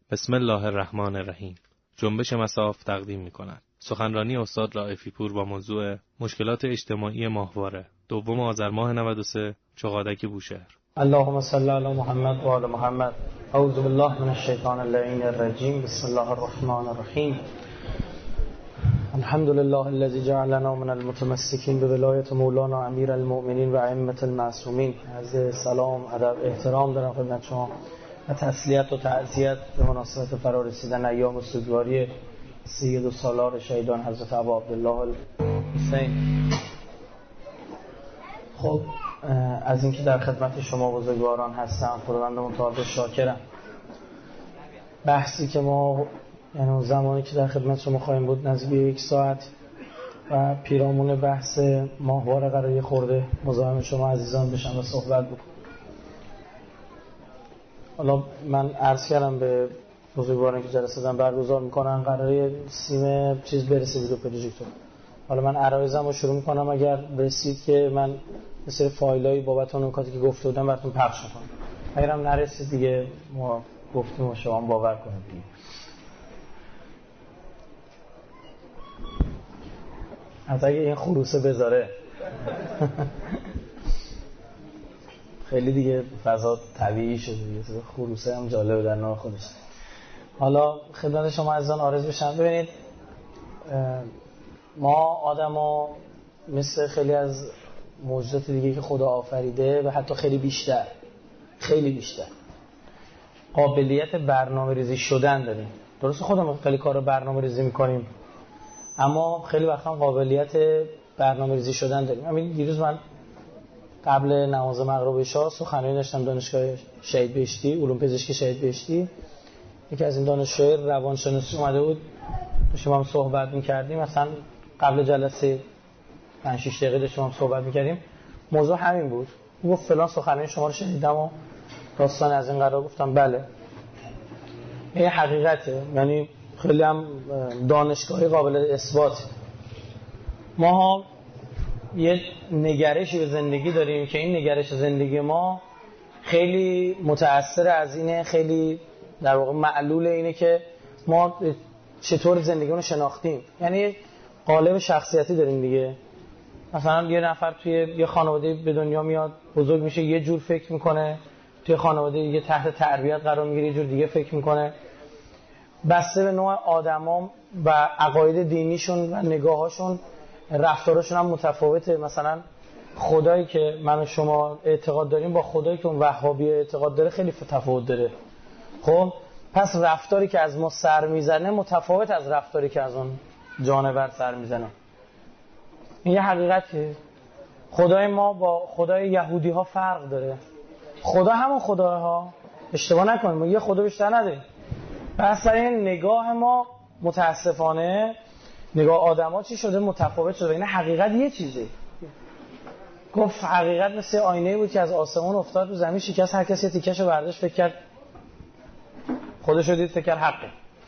بسم الله الرحمن الرحیم. جنبش مصاف تقدیم می‌کند. سخنرانی استاد رائفی پور با موضوع مشکلات اجتماعی ماهواره، دوم آذر ماه 93، چقادک بوشهر. اللهم صل علی محمد و آل محمد. اعوذ بالله من الشیطان اللعین الرجیم. بسم الله الرحمن الرحیم. الحمد لله الذي جعلنا من المتمسکین بولایت مولانا امیر المؤمنین و ائمه المعصومین. عرض سلام، ادب، احترام دارم خدمت شما و تسلیت و تعزیت به مناسبت فرارسیدن ایام سوگواری سید و سالار شهیدان حضرت ابا عبدالله الحسین. خب از اینکه در خدمت شما بزرگواران هستم خداوند متعال شاکرم. بحثی که ما یعنی زمانی که در خدمت شما خواهیم بود نزدیک 1 ساعت و پیرامون بحث ماهواره قرار خورده مزاحم شما عزیزان بشم و صحبت بکنم. حالا من عرض کردم به بزرگواران که جلسه دارن برگزار میکنن قراره سیم چیز برسه ویدیو پروژکتور. حالا من عرایزم رو شروع میکنم، اگر برسید که من یه سری فایلایی بابت اون نکاتی که گفته بودم براتون پخش میکنم. اگرم نرسید دیگه ما گفتیم و شما باور کنید دیگه. از اگه این خروسه بذاره خیلی دیگه فضا طبیعی شده دیگه. خروسه هم جالب در نوع خودش. حالا خدمت شما عزیزان عرض بشم. ببینید ما آدما مثل خیلی از موجودات دیگه که خدا آفریده و حتی خیلی بیشتر قابلیت برنامه‌ریزی شدن داریم. درسته خودمون خیلی کارو برنامه‌ریزی می‌کنیم اما خیلی وقتا قابلیت برنامه‌ریزی شدن داریم. همین دیروز من قبل نماز مغرب عشا سخنرانی داشتم دانشگاه شهید بهشتی، علوم پزشکی شهید بهشتی. یکی از این دانشجوهای روانشناسی اومده بود، داشتیم هم صحبت می‌کردیم. مثلا قبل جلسه 5-6 دقیقه داشتیم هم صحبت می‌کردیم. موضوع همین بود. گفت فلان سخنرانی شما رو شنیدم و داستان از این قرار. گفتم بله. این حقیقته، یعنی خیلی هم دانشگاهی قابل اثبات. ما یه نگرشی به زندگی داریم که این نگرش زندگی ما خیلی متأثر از اینه، خیلی در واقع معلول اینه که ما چطور زندگی رو شناختیم. یعنی قالب شخصیتی داریم دیگه. مثلا یه نفر توی یه خانواده به دنیا میاد، بزرگ میشه، یه جور فکر میکنه، توی خانواده دیگه تحت تربیت قرار میگیره، یه جور دیگه فکر میکنه. بسته به نوع آدما و عقاید دینیشون و نگاهاشون رفتارشون هم متفاوته. مثلا خدایی که من و شما اعتقاد داریم با خدایی که اون وهابی اعتقاد داره خیلی تفاوت داره. خب پس رفتاری که از ما سر میزنه متفاوت از رفتاری که از اون جانور سر میزنه. این یه حقیقته. خدای ما با خدای یهودی ها فرق داره. خدا همون خداها، اشتباه نکنیم، ما یه خدا بیشتر نداریم. پس این نگاه ما متاسفانه نگاه آدما چی شده؟ متفاوت شده. این حقیقت یه چیزه. گفت حقیقت مثل آینه بود که از آسمون افتاد رو زمین شکست، هر کسی تیکشو برداشت فکر کرد خودشو دید فکر کرد حقه.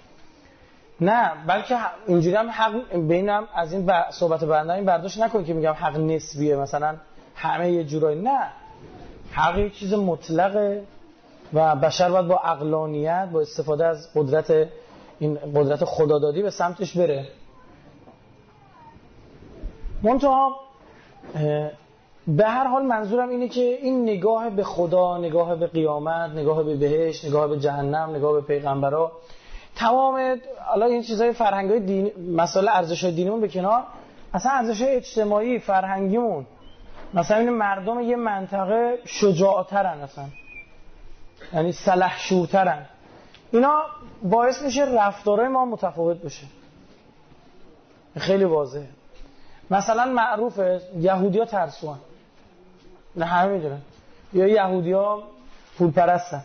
نه، بلکه اینجوری هم حق بینم از این صحبت بنده این برداشت نکن که میگم حق نسبیه، مثلا همه یه جورایی. نه، حق یه چیز مطلقه و بشر باید با عقلانیت، با استفاده از این قدرت خدادادی به سمتش بره. منتها به هر حال منظورم اینه که این نگاه به خدا، نگاه به قیامت، نگاه به بهشت، نگاه به جهنم، نگاه به پیغمبرا، تمام حالا این چیزای فرهنگای دینی، مسائل ارزش‌های دینیمون به کنار، اصلا ارزش‌های اجتماعی فرهنگیمون، مثلا این مردم یه منطقه شجاع‌ترن، اصلا یعنی سلحشورترن، اینا باعث میشه رفتارهای ما متفاوت بشه. خیلی واضحه. مثلا معروفه یهودی‌ها ترسوان، نه همه میدونن، یا یهودی‌ها پول پرستن،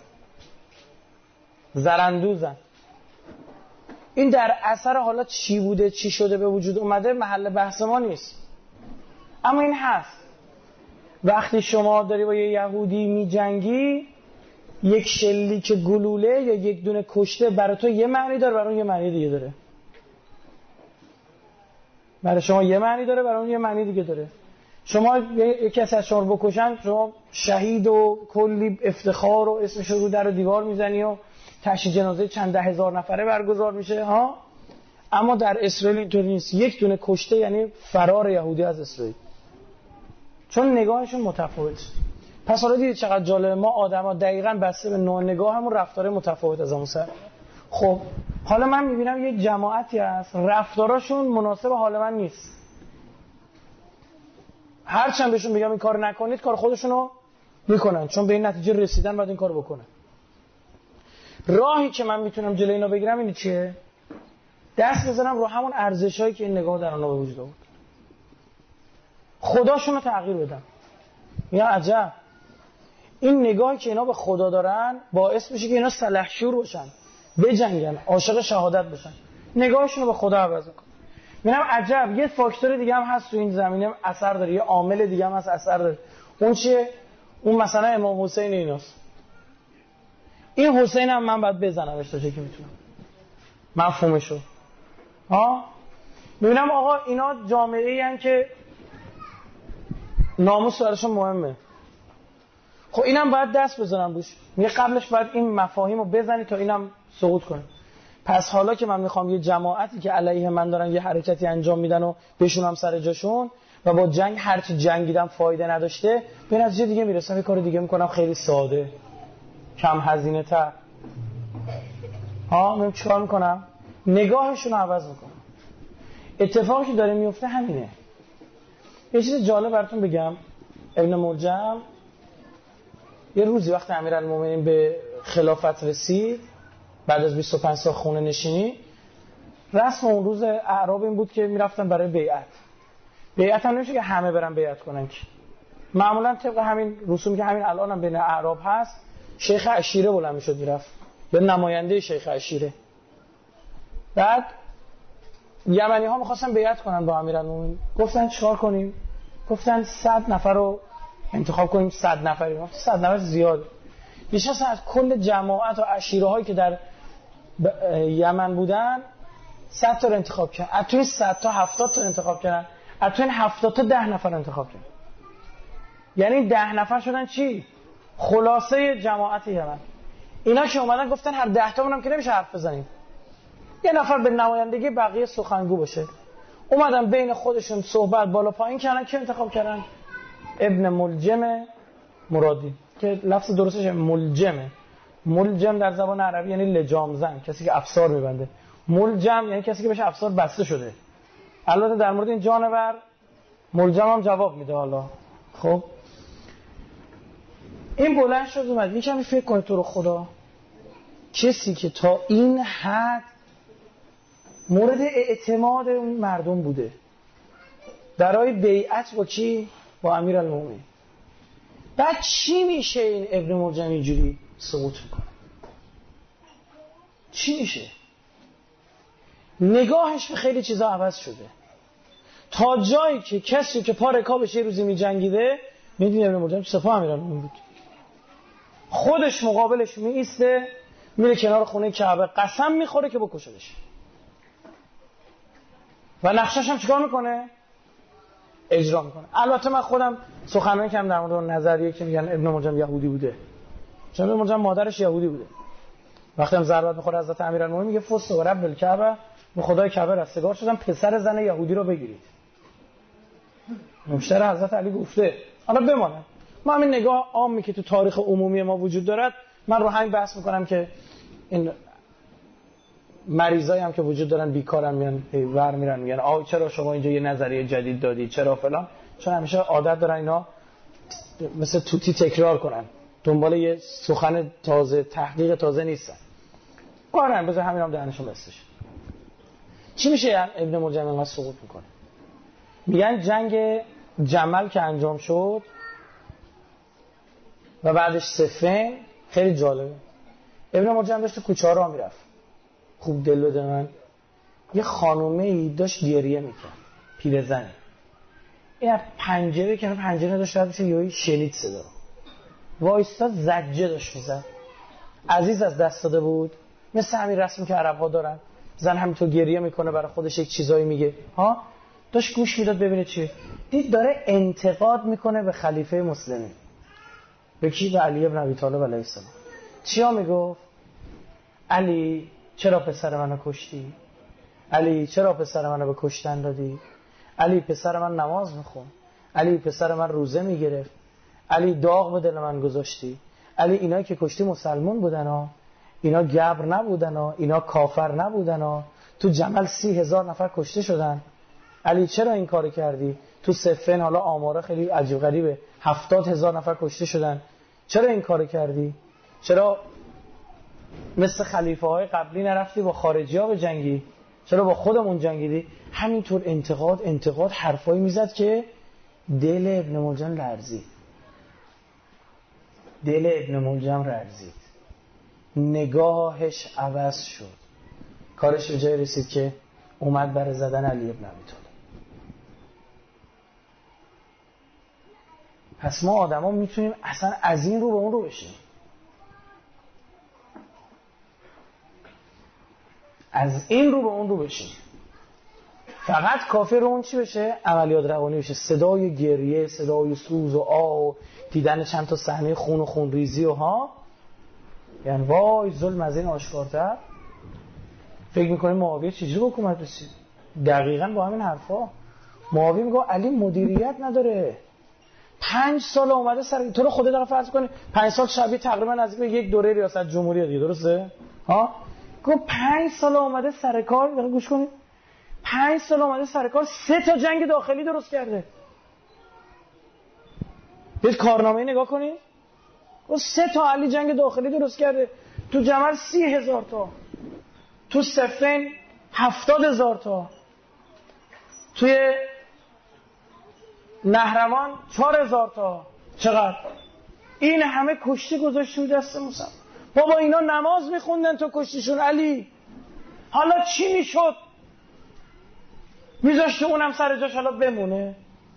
زرندوزن. این در اثر حالا چی بوده، چی شده به وجود اومده محل بحث ما نیست، اما این هست. وقتی شما داری با یه یهودی میجنگی، یک شلیک گلوله یا یک دونه کشته برای تو یه معنی داره، برای اون یه معنی دیگه داره. برای شما یه معنی داره، برای اون یه معنی دیگه داره. شما یک کسی از شما رو بکشن، شما شهید و کلی افتخار و اسمش رو در و دیوار میزنی و تشییع جنازه چند ده هزار نفره برگزار میشه ها. اما در اسرائیل اینطوری نیست. یک دونه کشته یعنی فرار یهودی از اسرائیل، چون نگاهشون متفاوت. پس حالا دیدید چقدر جالبه، ما آدما دقیقاً بسته به نوع نگاهمون رفتار متفاوت از همون سر. خب حالا من میبینم یه جماعتی هست رفتاراشون مناسب حال من نیست، هرچند بهشون میگم این کار نکنید کار خودشونو میکنن، چون به این نتیجه رسیدن بعد این کارو بکنن. راهی که من میتونم جلوی اینا بگیرم اینه چیه؟ دست بزنم رو همون ارزشایی که این نگاه در اونها به وجود آورد، خداشونو تغییر بدم. یا عجب این نگاهی که اینا به خدا دارن باعث میشه که اینا سلحشور باشن، بجنگن، عاشق شهادت بشن، نگاهشونو به خدا عوض کن. میگم عجب یه فاکتور دیگه هم هست تو این زمینه اثر داره، یه عامل دیگه هم هست اثر داره. اون چیه؟ اون مثلا امام حسین ایناست. این حسین هم من باید بزنمش تا چه که میتونم، مفهومشو ها. میبینم آقا اینا جامعه‌ای ان که ناموس براشون مهمه. خب اینم باید دست بزنم روش. میگه قبلش باید این مفاهیمو بزنی تا اینم سقوط کنه. پس حالا که من میخوام یه جماعتی که علیه من دارن یه حرکتی انجام میدن و بشونم سر جاشون و با جنگ هرچی جنگیدم فایده نداشته، به نتیجه دیگه میرسم یه کار دیگه میکنم خیلی ساده، کم هزینه تر. من چیکار میکنم؟ نگاهشون رو عوض میکنم. اتفاقی که داره میفته همینه. یه چیز جالب براتون بگم. ابن ملجم یه روزی وقت امیرالمومنین به خلافت رسید، بعد از 25 سال خونه نشینی، رسم اون روز اعراب این بود که میرفتن برای بیعت. بیعت هم نمیشه که همه برن بیعت کنن، که معمولا طبق همین رسومی که همین الان هم بین اعراب هست، شیخ عشیره بلند میشد میرفت، یا نماینده شیخ عشیره. بعد یمنی ها میخواستن بیعت کنن با امیرالمومنین، گفتن چیکار کنیم؟ گفتن 100 نفر رو انتخاب کنیم. 100 نفری، 100 نفر زیاد. بیشتر از کل جماعت و عشیره هایی که در یمن بودن 100 تا رو انتخاب کردن. از توی 100 تا 70 تا انتخاب کردن. از توی 70 تا 10 نفر انتخاب کردن. یعنی 10 نفر شدن چی؟ خلاصه جماعت یمن. اینا که اومدن گفتن هر 10 تا مونم که نمیشه حرف بزنیم، یه نفر به نمایندگی بقیه سخنگو باشه. اومدن بین خودشون صحبت بالا پایین کردن. که انتخاب کردن؟ ابن ملجم مرادی، که لفظ درستش ملجمه. ملجم در زبان عربی یعنی لجام زن، کسی که افسار میبنده. ملجم یعنی کسی که بهش افسار بسته شده. البته در مورد این جانور ملجم هم جواب میده. حالا خب این بلند شد اومد، یکمی فکر کنید تو رو خدا، کسی که تا این حد مورد اعتماد اون مردم بوده برای بیعت با کی؟ با امیرالمومنین، بعد چی میشه این ابن ملجم اینجوری سقوط میکنه؟ چی میشه؟ نگاهش به خیلی چیزا عوض شده، تا جایی که کسی که پا رکابش یه روزی میجنگیده، میدونی ابن ملجم سپاه امیرالمومنین بود، خودش مقابلش میایسته، میره کنار خونه کعبه، قسم میخوره که بکشدش. و نقشش هم چیکار میکنه؟ اجرا میکنه. البته من خودم سخنرانی کردم در مورد نظریه که میگن ابن ملجم یهودی بوده، چون ابن ملجم مادرش یهودی بوده. وقتی هم ضربت میخوره حضرت امیرالمومنین میگه فست و رب الکعبه، به خدای کعبه رستگار شدم پسر زن یهودی رو بگیرید. مشتر حضرت علی گفته. حالا بمانه، ما همین نگاه عامی که تو تاریخ عمومی ما وجود دارد، من رو همین بحث میکنم که این مریضایی هم که وجود دارن بیکارن میان ور میرن میگن چرا شما اینجا یه نظریه جدید دادی، چرا فلان، چون همیشه عادت دارن اینا مثل توتی تکرار کنن، دنبال یه سخن تازه، تحقیق تازه نیستن. قارن بذار همین هم دهنشون بستش. چی میشه ابن ملجم اینقدر سقوط میکنه؟ میگن جنگ جمل که انجام شد و بعدش صفین، خیلی جالبه. ابن ملجم داشت کوچه ها راه میرفت، خوب دل بده من، یه خانومه‌ای داشت گریه میکرد، پیرزنی. این پنجره کنار پنجره داشت رد میشه، یهو شنید صدا، وایستا زجه داشت میزد. عزیز از دست داده بود، مثل همین رسمی که عرب‌ها دارن، زن همینطور گریه میکنه برای خودش، یک چیزایی میگه ها، داشت گوش میداد ببینه چیه. دید داره انتقاد میکنه به خلیفه مسلمین، به کی؟ به علی ابن ابی طالب علیه السلام. چیا میگفت؟ علی چرا پسر منو کشتی؟ علی چرا پسر منو به کشتن دادی؟ علی پسر من نماز میخون، علی پسر من روزه میگرفت، علی داغ به دل من گذاشتی، علی اینایی که کشتی مسلمون بودن ها، اینا گبر نبودن ها، اینا کافر نبودن ها، تو جمل 30,000 نفر کشته شدن. علی چرا این کارو کردی؟ تو صفین حالا آماره خیلی عجیب غریبه 70,000 نفر کشته شدن. چرا این کارو کردی؟ چرا مثل خلیفه های قبلی نرفتی با خارجی ها به جنگی؟ چرا با خودمون جنگیدی؟ همینطور انتقاد حرفایی میزد که دل ابن ملجم لرزید. دل ابن ملجم لرزید، نگاهش عوض شد، کارش به جای رسید که اومد برای زدن علی ابن ابی طالب. پس ما آدما میتونیم اصلا از این رو به اون رو بشیم، از این رو به اون رو بشیم. فقط کافی رو اون چی بشه؟ عملیات روانی بشه، صدای گریه، صدای سوز و آه، دیدن چند تا صحنه خون و خونریزی و ها، یعنی وای ظلم از این آشکارتر. فکر میکنیم معاویه چجوری به حکومت رسید؟ دقیقاً با همین حرفا. معاویه میگه علی مدیریت نداره، 5 سال اومده سر تو رو خدا داره فرض کنی 5 سال شبیه تقریبا نزدیک به یک دوره ریاست جمهوری دیگه، درسته؟ ها؟ گفت 5 سال اومده سر کار، دقیقاً گوش کنید، 5 سال اومده سر کار 3 تا جنگ داخلی درست کرده. یک کارنامه نگاه کنید، گفت 3 تا علی جنگ داخلی درست کرده، تو جمل 30,000 تا، تو صفین 70,000 تا، توی نهروان 4,000 تا. چقدر؟ این همه کشتی گذاشته بود دست موسی. بابا اینا نماز میخوندن تو کشتیشون علی، حالا چی میشد؟ میذاشته اونم سر جاش حالا بمونه؟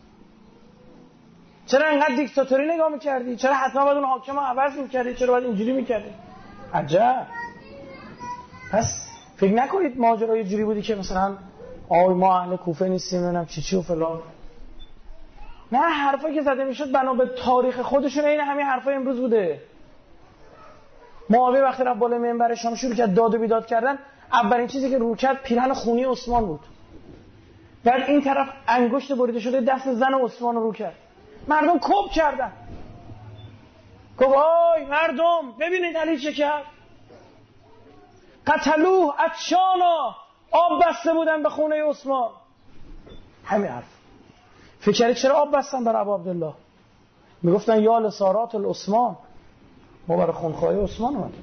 چرا انقدر دیکتاتوری نگاه میکردی؟ چرا حتما باید اون حاکم رو عوض میکردی؟ چرا باید اینجوری میکردی؟ عجب. پس فکر نکنید ماجرا یه جوری بودی که مثلا ما اهل کوفه نیستیم نمیدونم چی و فلان. نه، حرفایی که زده میشد بنا به تاریخ خودشون این همین حرفای امروز بوده. معاویه وقتی رفت بالای منبر شام شروع کرد داد و بیداد کردن، اولین چیزی که رو کرد پیرهن خونی عثمان بود. بعد این طرف انگشت بریده شده دست زن عثمان رو کرد. مردم کپ کردن. گفت آی مردم ببینید علی چه کرد. قتلوه عطشانا، آب بسته بودن به خونه عثمان. همین حرف. فکر کردید چرا آب بستن برای ابو عبدالله؟ میگفتن یا لسارات العثمان، ما برای خونخواهی عثمان اومدیم.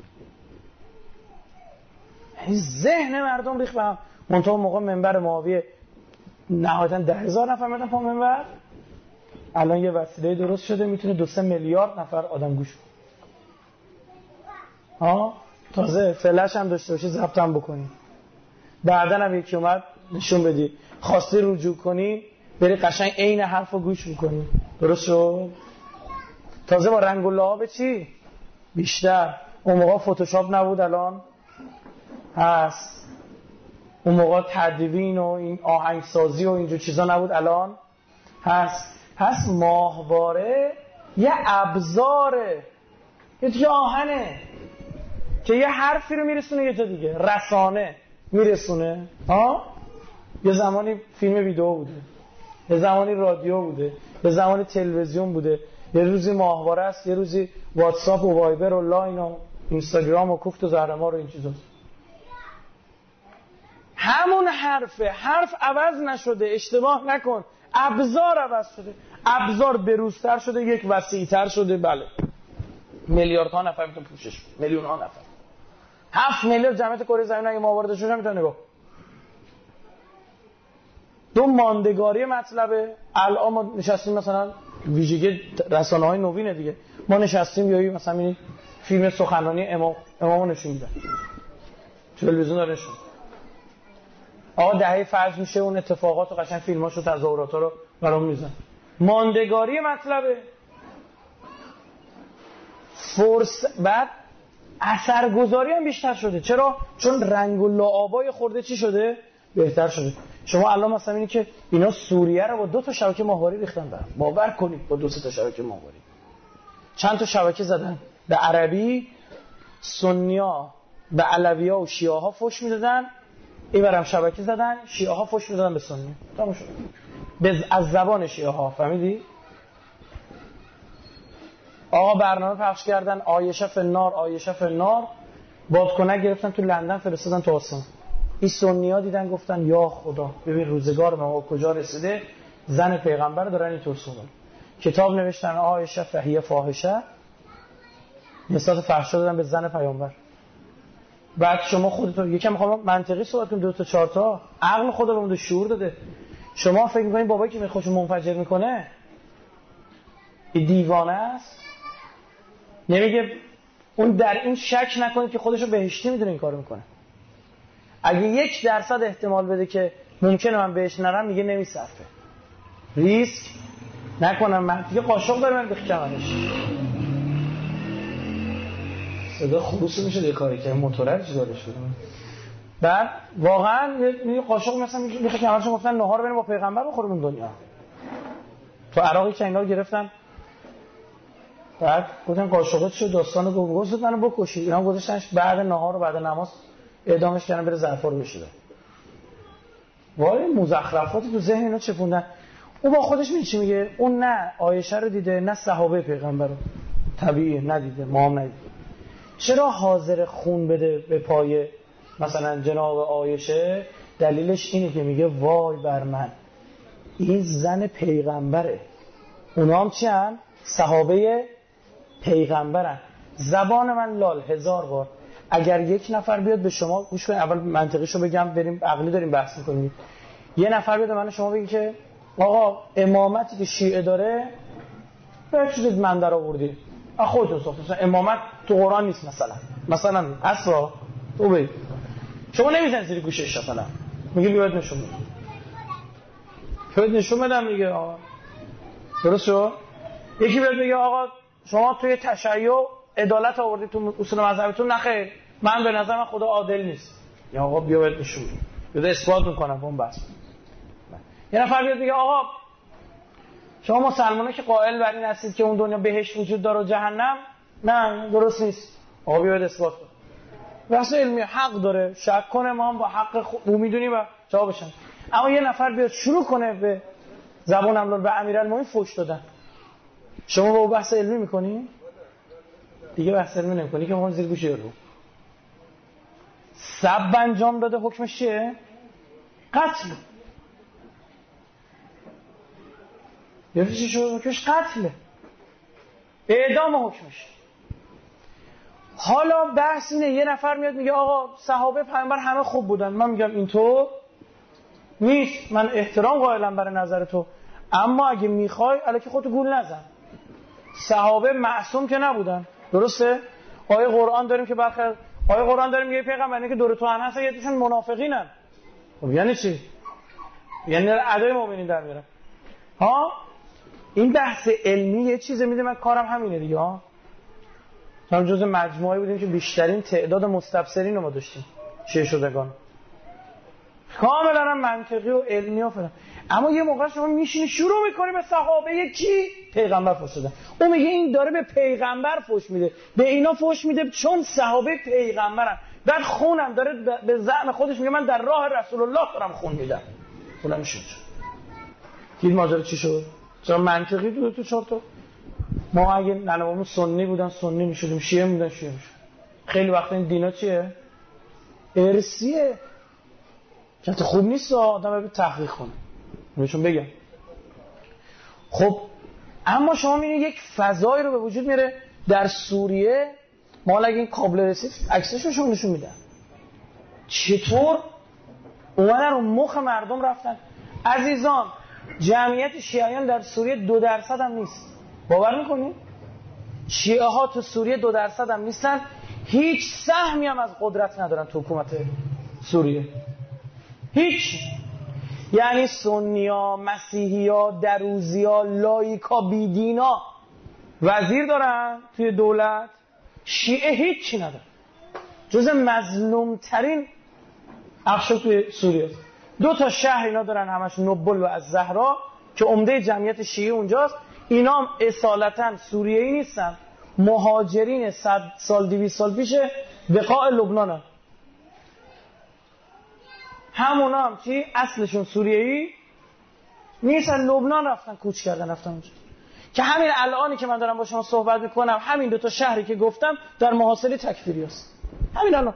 یعنی ذهن مردم ریخت به هم. منتها موقع منبر معاویه نهایتاً 10,000 نفر میرن پا منبر، الان یه وسیله درست شده میتونه 2-3 میلیارد نفر آدم گوش کنه. تازه فلش هم داشته باشی ضبط هم بکنی، بعدن هم یکی اومد نشون بدی، خواستی رجوع کنی بری قشنگ عین حرفو گوش میکنی. درست شد؟ تازه با رنگ و لعاب چی بیشتر. اون موقع فتوشاپ نبود، الان هست. اون موقع تدوین و این آهنگسازی و اینجور چیزا نبود، الان هست. پس ماهواره یه ابزاره، یه دیگه آهنه که یه حرفی رو میرسونه یه جا دیگه، رسانه میرسونه. یه زمانی فیلم ویدیو بوده، یه زمانی رادیو بوده، یه زمانی تلویزیون بوده، یه روزی ماهواره است، یه روزی واتساپ و وایبر و لاین و اینستاگرام و کوفت و زهرمار و این چیزا. همون حرف عوض نشده، اشتباه نکن، ابزار عوض شده، ابزار بروزتر شده، یک وسیع‌تر شده. بله میلیاردها نفر میتونه پوشش کنه، میلیون‌ها نفر. 7 میلیارد جمعیت کره زمین اگه ما واردش بشیم میتونه نگاه. دو ماندگاری مطلبه. الان ما نشستیم مثلا ویژگی رسانه‌های نوینه دیگه، ما نشستیم یا مثلا این فیلم سخنرانی امامو نشون میدن، تلویزیون داره نشون. دهه فرض میشه اون اتفاقات و قشنگ فیلماشو تظاهرات‌ها رو برام میزنن. ماندگاری مطلبه. بعد اثرگذاری هم بیشتر شده. چرا؟ چون رنگ و لعابای خورده چی شده؟ بهتر شده. شما الان مثلا اینی که اینا سوریه رو با 2 تا شبکه ماهواره ریختن برام. باور کنید با 2 تا شبکه ماهواره. چند تا شبکه زدن به عربی، سنیا به علوی‌ها و شیعه‌ها فحش میدادن، اینورم شبکه زدن، شیعه‌ها فحش میدادن به سنی. تموم شد. از زبان شیعه‌ها، فهمیدی؟ آقا برنامه پخش کردن عایشه فی النار، عایشه فی النار، بادکنک گرفتن تو لندن فرستادن تو آسمون. این سنی‌ها دیدن گفتن یا خدا ببین روزگار ما کجا رسیده، زن پیغمبر دارن این طور صحبت. کتاب نوشتن عایشه فهیه فاحشه، نسبت فحشا دادن به زن پیامبر. بعد شما خودتون یکم میخوام منطقی صحبت کنیم، 2 تا 4 تا عقل خدا بهمون شعور داده. شما فکر می‌کنید بابایی که خودشو منفجر میکنه این دیوانه است؟ نمیگه اون در این شک نکنید که خودشو بهشتی میدونه این کارو میکنه. اگه 1% احتمال بده که ممکنه من بهش نرم، میگه نمیصرفه، ریسک نکنم، من دیگه قاشق داره من بخکمش. صدا خروس میشه یه کاری که موتوره چی داره شده. بعد واقعا یه قاشق مثلا میخواد که همشون گفتن نهار بریم با پیغمبر بخوریم این دنیا. تو عراقی که اینا رو گرفتن، بعد گفتن قاشقات شو داستانو گفت منو بکشید، اینا گذاشتنش بعد نهار و بعد نماز اعدامش کردن بره ظرفا رو بشوره. وای مزخرفاتی تو ذهن اینا چپوندن. اون با خودش چی میگه؟ اون نه عایشه رو دیده نه صحابه پیغمبر رو، طبیعیه ندیده، ما هم ندیده. چرا حاضر خون بده به پای مثلا جناب عایشه؟ دلیلش اینه که میگه وای بر من، این زن پیغمبره، اونا هم چی هن؟ صحابه پیغمبرن. زبان من لال 1000 بار اگر یک نفر بیاد به شما گوش کنید، اول منطقیشو بگم بریم عقلی داریم بحث می‌کنیم. یه نفر بیاد من شما بگی که آقا امامتی که شیعه داره به چیز من در آوردی، خودتون ساخت، مثلا امامت تو قرآن نیست، مثلا اصلا تو بگی شما نمیزنید زیر گوشش، مثلا میگه بیاد نشون بده، بیاد نشون بدم میگه آقا درسته. یکی بیاد میگه آقا شما توی تشیع عدالت آوردید تو اصول مذهبتون، نخیر من به نظر من خدا عادل نیست، یا آقا بیا بیاد نشون بده، اثبات میکنم اون بس. یه نفر بیاد میگه آقا شما مسلمان‌ها که قائل بر این هستید که اون دنیا بهشت وجود داره و جهنم، نه درست نیست، آقا بیاد اثبات کن. بحث علمی حق داره، شک کنه ما هم با حق او میدونیم و جوابشن. اما یه نفر بیاد شروع کنه به زبان املال به امیرالمومنین فحش دادن، شما با بحث علمی میکنی؟ دیگه بحث علمی نمیکنی که ما زیر گوش رو سب انجام داده، حکمش چیه؟ قتل. یه چیزی شد حکمش قتله، اعدام حکمش. حالا بحث اینه یه نفر میاد میگه آقا صحابه پیامبر همه خوب بودن، من میگم اینطور نیست، من احترام قائلم برای نظر تو، اما اگه میخوای الکی خودتو گول نزن، صحابه معصوم که نبودن، درسته؟ آیه قرآن داریم که آیه قرآن داریم میگه پیغمبر که دور تو هم هست یکیشون منافقینن. خب یعنی چی؟ یعنی ادای مؤمنین در میارن. ها این بحث علمی یه چیزه میده، من کارم همینه دیگه. ها ما جزء مجموعه‌ای بودیم که بیشترین تعداد مستبصرین رو ما داشتیم، شیعه شدگان، کاملا هم منطقی و علمی و فلان. اما یه موقع شما میشینی شروع میکنی به صحابه کی؟ پیغمبر فحش دادن. اون میگه این داره به پیغمبر فحش میده، به اینا فحش میده چون صحابه پیغمبرن، بعد خونم داره به زعم خودش میگه من در راه رسول الله دارم خون میدم. اونم میشه دید ماجرا چی شد؟ چرا منطقی 2 تا 4 تا ما اگه ننوامون سنی بودن سنی میشدیم، شیعه بودن شیعه میشدیم. خیلی وقتا این دینا چیه؟ ارثیه، که خوب نیست آدم به تحقیق کنه بهشون بگم. خب اما شما میبینید یک فضایی رو به وجود میاره در سوریه، ما اگه این کابل رسید عکسشو شما نشون میدن چطور اومدن رو مخ مردم رفتن. عزیزان جمعیت شیعیان در سوریه 2% هم نیست، باور میکنید؟ شیعه ها تو سوریه 2% هم نیستن، هیچ سهمی هم از قدرت ندارن تو حکومت سوریه، هیچ. یعنی سنیا، مسیحیا، دروزیا، لایکا، بیدینا وزیر دارن توی دولت، شیعه هیچی ندارن، جز مظلوم ترین اقشار توی سوریه. 2 تا شهر اینا دارن همش، نوبل و الزهرا که عمده جمعیت شیعه اونجاست. اینا هم اصالتا سوریه‌ای نیستن، مهاجرین 100 سال 200 سال پیش بقاع لبنان همونا هم چی؟ اصلشون سوریه‌ای نیستن، لبنان رفتن کوچ کردن رفتن اونجا. که همین الانی که من دارم با شما صحبت میکنم همین دو تا شهری که گفتم در محاصره تکفیری است. همین الان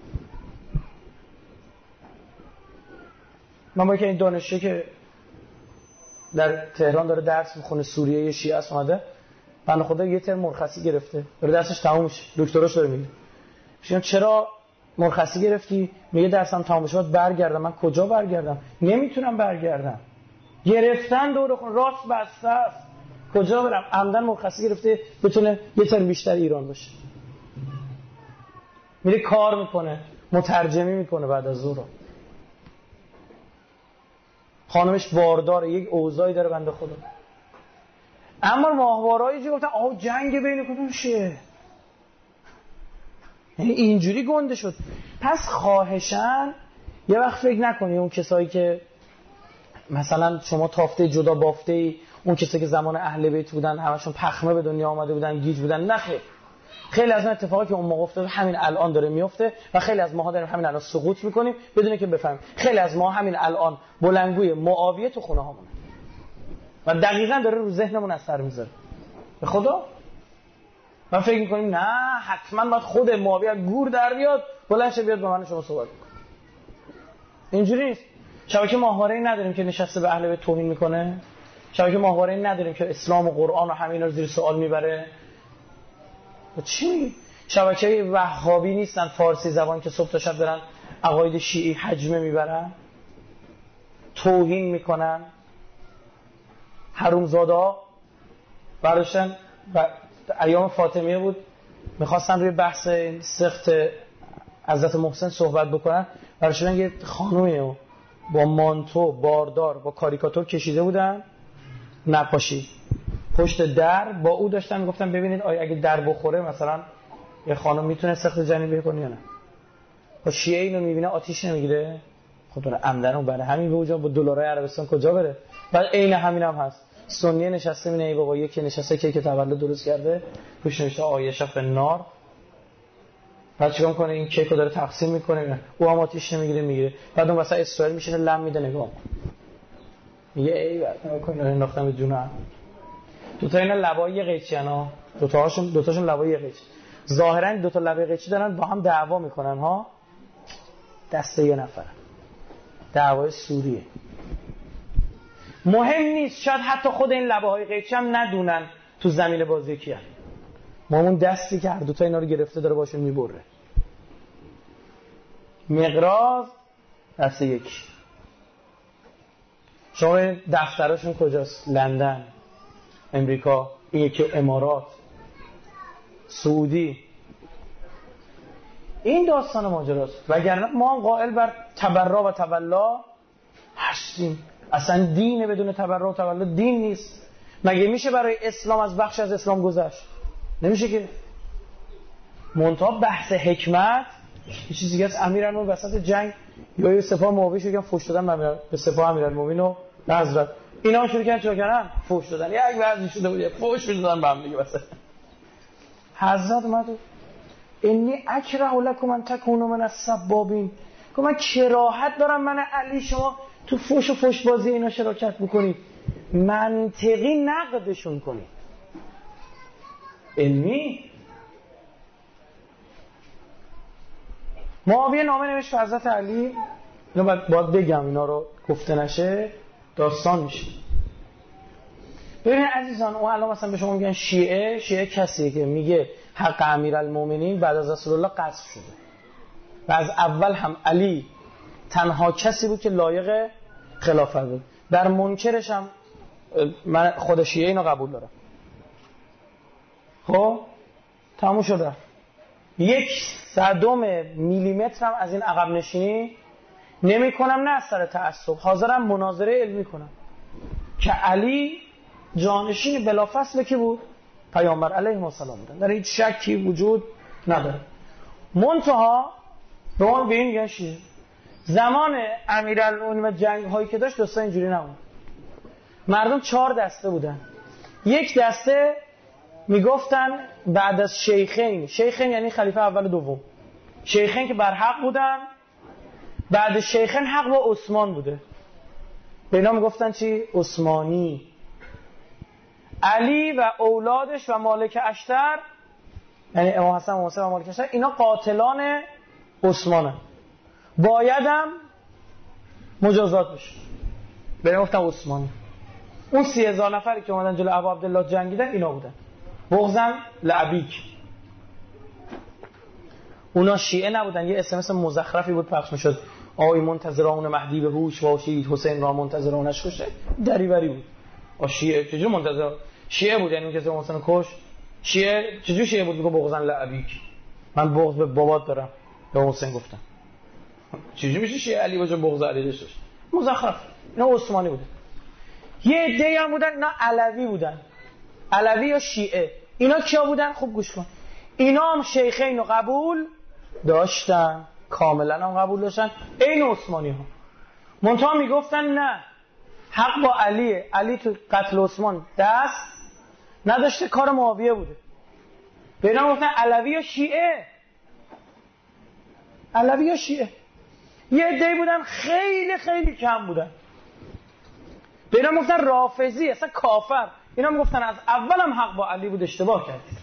من با که این دانشجو که در تهران داره درس میخونه سوریه شیعه است اومده بنده خدا یه ترم مرخصی گرفته داره درسش تموم میشه دکتراش داره میگیره. میگم چرا مرخصی گرفتی؟ میگه درسم تموم شد برگردم. من کجا برگردم؟ نمیتونم برگردم. گرفتن دور خون راست بسته است. کجا برم؟ عمدن مرخصی گرفته بتونه یه ترم بیشتر ایران باشه. میره کار میکنه، مترجمی میکنه بعد از ظهر. خانمش بارداره، یک اوضاعی داره بنده خدا. اما ماهواره‌ای چی گفتن؟ جنگ بین کدوم شیعه؟ یعنی اینجوری گنده شد. پس خواهشاً یه وقت فکر نکنی اون کسایی که مثلا شما تافته جدا بافته اون کسایی که زمان اهل بیت بودن همشون پخمه به دنیا آمده بودن گیج بودن، نه خیلی از اون اتفاقی که اون موقع افتاد همین الان داره میفته و خیلی از ماها داریم همین الان سقوط میکنیم بدون که بفهمیم. خیلی از ما همین الان بلندگوی معاویه تو خونه هامونه و دقیقاً داره رو ذهنمون اثر میذاره. به خدا من فکر میکنیم نه حتما باید خود معاویه گور در بیاد بلند شه بیاد با من شما صحبت کنه. اینجوری نیست. شبکه ماهواره‌ای نداریم که نشسته به اهل بیت توهین میکنه. شبکه ماهواره‌ای نداریم که اسلام و قرآن و همین رو زیر سوال میبره. چی میگی؟ شبکه وهابی نیستن فارسی زبان که صبح تا شب دارن عقاید شیعی حجمه میبرن، توهین میکنن. حرومزادا برداشتن و ایام فاطمیه بود میخواستن روی بحث سخت حضرت محسن صحبت بکنن، برداشتن یه خانومی با مانتو باردار با کاریکاتور کشیده بودن نقاشی پشت در با او داشتن میگفتن ببینید آیا اگه در بخوره مثلا یه خانم میتونه سخت جنین بکنه یا نه. خب شیعه اینو میبینه آتیش نمیگیره؟ خب داره عمدنو برای همین به اونجا با دلارای عربستان کجا بره؟ بعد عین همین هم هست. سنی نشسته مینه ای بابا یکی نشسته کیک تولد درست کرده روش نوشته آیشه فی النار. بعد چیکار میکنه؟ این کیکو داره تقسیم میکنه او هم آتیش نمیگیره میگیره. بعد اون واسه اسرائیل میشینه لم میده نگاه میگه ای بعد میکنه انداختم به جونم. دو تا اینا لبای قیچیانا، دو تاشون لبای قیچی. ظاهرا دو تا لبه قیچی دارن با هم دعوا میکنن ها. دسته یه نفر. دعوای سوریه. مهم نیست، شاید حتی خود این لبه های قیچی هم ندونن تو زمین بازی کیه. ما اون دستی که هر دو تا اینا رو گرفته داره باشون میبره. مقراض دسته یکی. شما دفترشون کجاست؟ لندن، امریکا، این یکی امارات، سعودی. این داستان ماجراست. وگرنه ما هم قائل بر تبرع و تولا هستیم. اصلا دین بدون تبرع و تولا دین نیست. مگه میشه برای اسلام از بخش از اسلام گذشت؟ نمیشه که. منتها بحث حکمت یه چیزی دیگه است. امیرالمومنین وسط جنگ یا یه سپاه معاویه شدن فوش دادن به سپاه امیرالمومنین و حضرت اینا شروع کردن چیکار کردن؟ فوش دادن. یک وضعی شده بود فوش می‌دادن به هم دیگه واسه حضرت اومد انی اکره لکم ان تکونوا من السبابین. که من کراهت دارم من علی شما تو فوش و فوش بازی اینا شراکت بکنید، منطقی نقدشون کنید. علمی معاویه نامه نوشت به حضرت علی. اینو باید بگم اینا رو گفته نشه داستان میشه. ببینید عزیزان اون الان مثلا به شما میگن شیعه کسیه که میگه حق امیرالمومنین بعد از رسول الله غصب شده و از اول هم علی تنها کسی بود که لایق خلافت بود. در منکرش هم من خود شیعه اینو قبول دارم. خب تموم شده. 1/100 میلیمتر هم از این عقب نشینی نمی کنم، نه از سر تعصب، حاضرم مناظره علمی کنم که علی جانشین بلافاصله که بود پیامبر علیه السلام بودن، در هیچ شکی وجود نداره. منتها به اون بین میگن شیعه زمان امیرالمومنین و جنگ هایی که داشت دوستا اینجوری نبود. مردم 4 دسته بودن. یک دسته میگفتن بعد از شیخین یعنی خلیفه اول و دوم، شیخین که بر حق بودن، بعد شیخین حق با عثمان بوده، به اینا میگفتن چی؟ عثمانی. علی و اولادش و مالک اشتر، یعنی امام حسن و حسین و مالک اشتر، اینا قاتلان عثمانه، بایدم مجازات بشه، به اینا گفتن عثمانی. اون 30,000 نفری که اومدن جلو ابا عبدالله جنگیدن اینا بودن، بغضن لعبیک. اونا شیعه نبودن. یه اسمس مزخرفی بود پخش میشد، آی منتظران مهدی به هوش باشید، حسین را منتظرانش کشته. دریوری بود. شیعه چجور منتظر؟ شیعه بود، یعنی اون کسی حسین کش. شیعه چجور شیعه بود که بغضن لعبیک؟ من بغض به بابات دارم، به حسین گفتم. چجور میشه شیعه علی باشه بغض علی داشته؟ مزخرف. اینا عثمانی بودن. یه عده‌ای هم بودن اینا علوی بودن، علوی یا شیعه. اینا کیا بودن؟ خوب گوش کن. اینا هم شیخین رو قبول داشتن، کاملا هم قبول داشتن، این عثمانی ها. منتها میگفتن نه، حق با علیه، علی تو قتل عثمان دست نداشته، کار معاویه بوده. به اینا گفتن علوی یا شیعه. علوی یا شیعه. یه عده‌ای بودن خیلی خیلی کم بودن، به اینا گفتن رافضی، اصلا کافر. اینا میگفتن از اولم حق با علی بود، اشتباه کردید.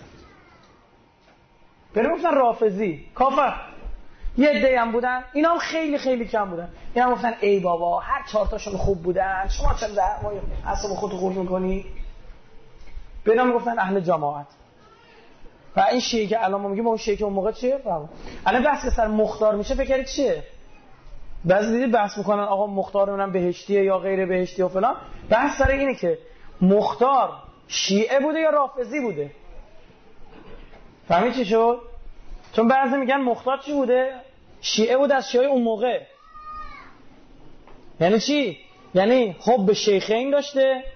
به اینا گفتن رافضی، کافر. یه عده‌ای هم بودن، اینا هم خیلی خیلی کم بودن، اینا گفتن ای بابا هر 4 تاشون خوب بودن، شما چرا اعصاب خودتو خورد می‌کنی؟ به اینا میگفتن اهل جماعت. و این شیعه که الان ما میگیم اون شیعه که اون موقع چیه؟ الان بحث سر مختار میشه، فکر کنید چیه؟ بعضی دیدید بحث میکنن آقا مختار اونم بهشتیه یا غیر بهشتی و فلان. بحث سر اینه که مختار شیعه بوده یا رافضی بوده. فهمید چی شد؟ چون بعضی میگن مختار چی بوده؟ شیعه بوده، از شیعه اون موقع. یعنی چی؟ یعنی حب شیخین داشته،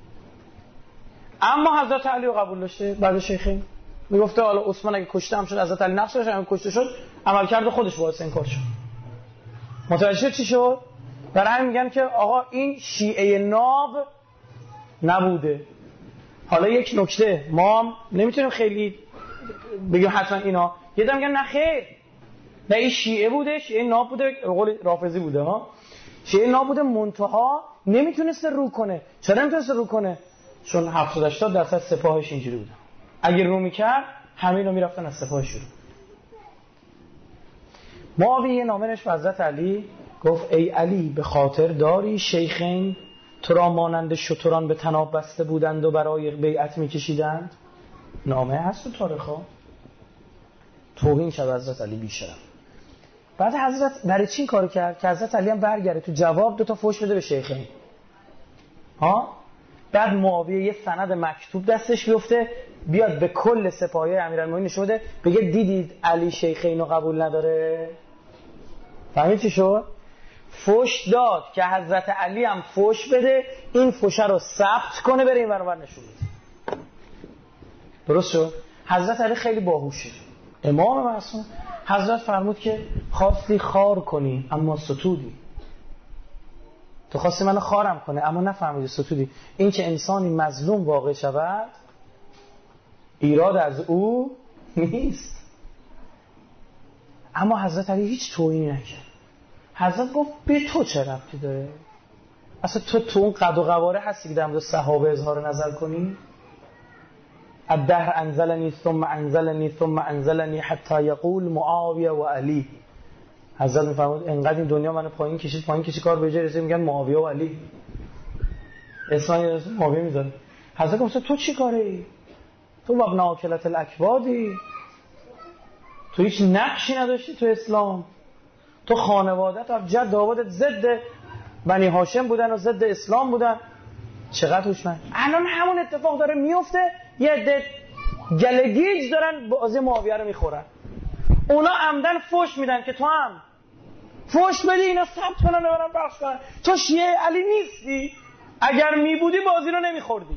اما حضرت علی رو قبول داشته. بعد شیخین میگفته حالا عثمان اگه کشته هم شد، حضرت علی نقش داشت، اگه کشته شد عملکرد خودش باعث این کار شد. متوجه چی شد؟ برای همین میگن که آقا این شیعه ناب نبوده. حالا یک نکته ما نمیتونیم خیلی بگیم حتما اینا، یه دم میگن نه خیر، نه این شیعه بوده، شیعه ناب بوده، به قول رافضی بوده ها، شیعه ناب بوده، منتها نمیتونسته رو کنه. چرا نمیتونسته رو کنه؟ چون 70-80% سپاهش اینجوری بودن، اگه رو میکرد همه اینا میرفتن از سپاه شروع. معاویه نامه نوشت به حضرت علی، گفت ای علی به خاطر داری شیخین تو را مانند شتران به طناب بسته بودند و برای بیعت میکشیدند؟ نامه هست تو تاریخ ها. توهین شد حضرت علی بیشرف. بعد حضرت برای چی این کارو کرد؟ که حضرت علی هم برگرده تو جواب 2 تا فحش بده به شیخین ها. بعد معاویه یه سند مکتوب دستش بیفته، بیاد به کل سپاهی امیرالمومنین نشون بده، بگه دیدید علی شیخین رو قبول نداره. فهمید چی شد؟ فحش داد که حضرت علی هم فحش بده، این فحش رو ثبت کنه، بره این ور نشون بده. درست شد؟ حضرت علی خیلی باهوشه، امام معصوم. حضرت فرمود که خواستی خار کنی اما ستودی. تو خواستی منو خارم کنه اما نفهمیدی، ستودی. این که انسانی مظلوم واقع شود ایراد از او نیست. اما حضرت علی هیچ توهینی نکرد. حضرت گفت به تو چه ربطی داره؟ اصلا تو اون قد و قواره هستی که در مورد صحابه اظهار نظر کنی؟ الدهر انزلنی ثم انزلنی ثم انزلنی حتی یقول معاویه و علی. حضرت میفرمود انقدر این دنیا منو پایین کشید کار به جای رسید میگن معاویه و علی، اسم معاویه میذاره. حضرت گفت تو چی کاری؟ تو ابن آکلت الاکبادی، تو هیچ نقشی نداشتی تو اسلام. تو خانوادت و جد آبادت ضد بنی هاشم بودن و ضد اسلام بودن. چقدر هوشمند. الان همون اتفاق داره میفته، یه عده گلگیج دارن بازی معاویه رو میخورن. اونا عمدن فحش میدن که تو هم فحش بدی اینا ثبت کنن و برن بخش کنن. تو شیعه علی نیستی، اگر میبودی بازی رو نمیخوردی.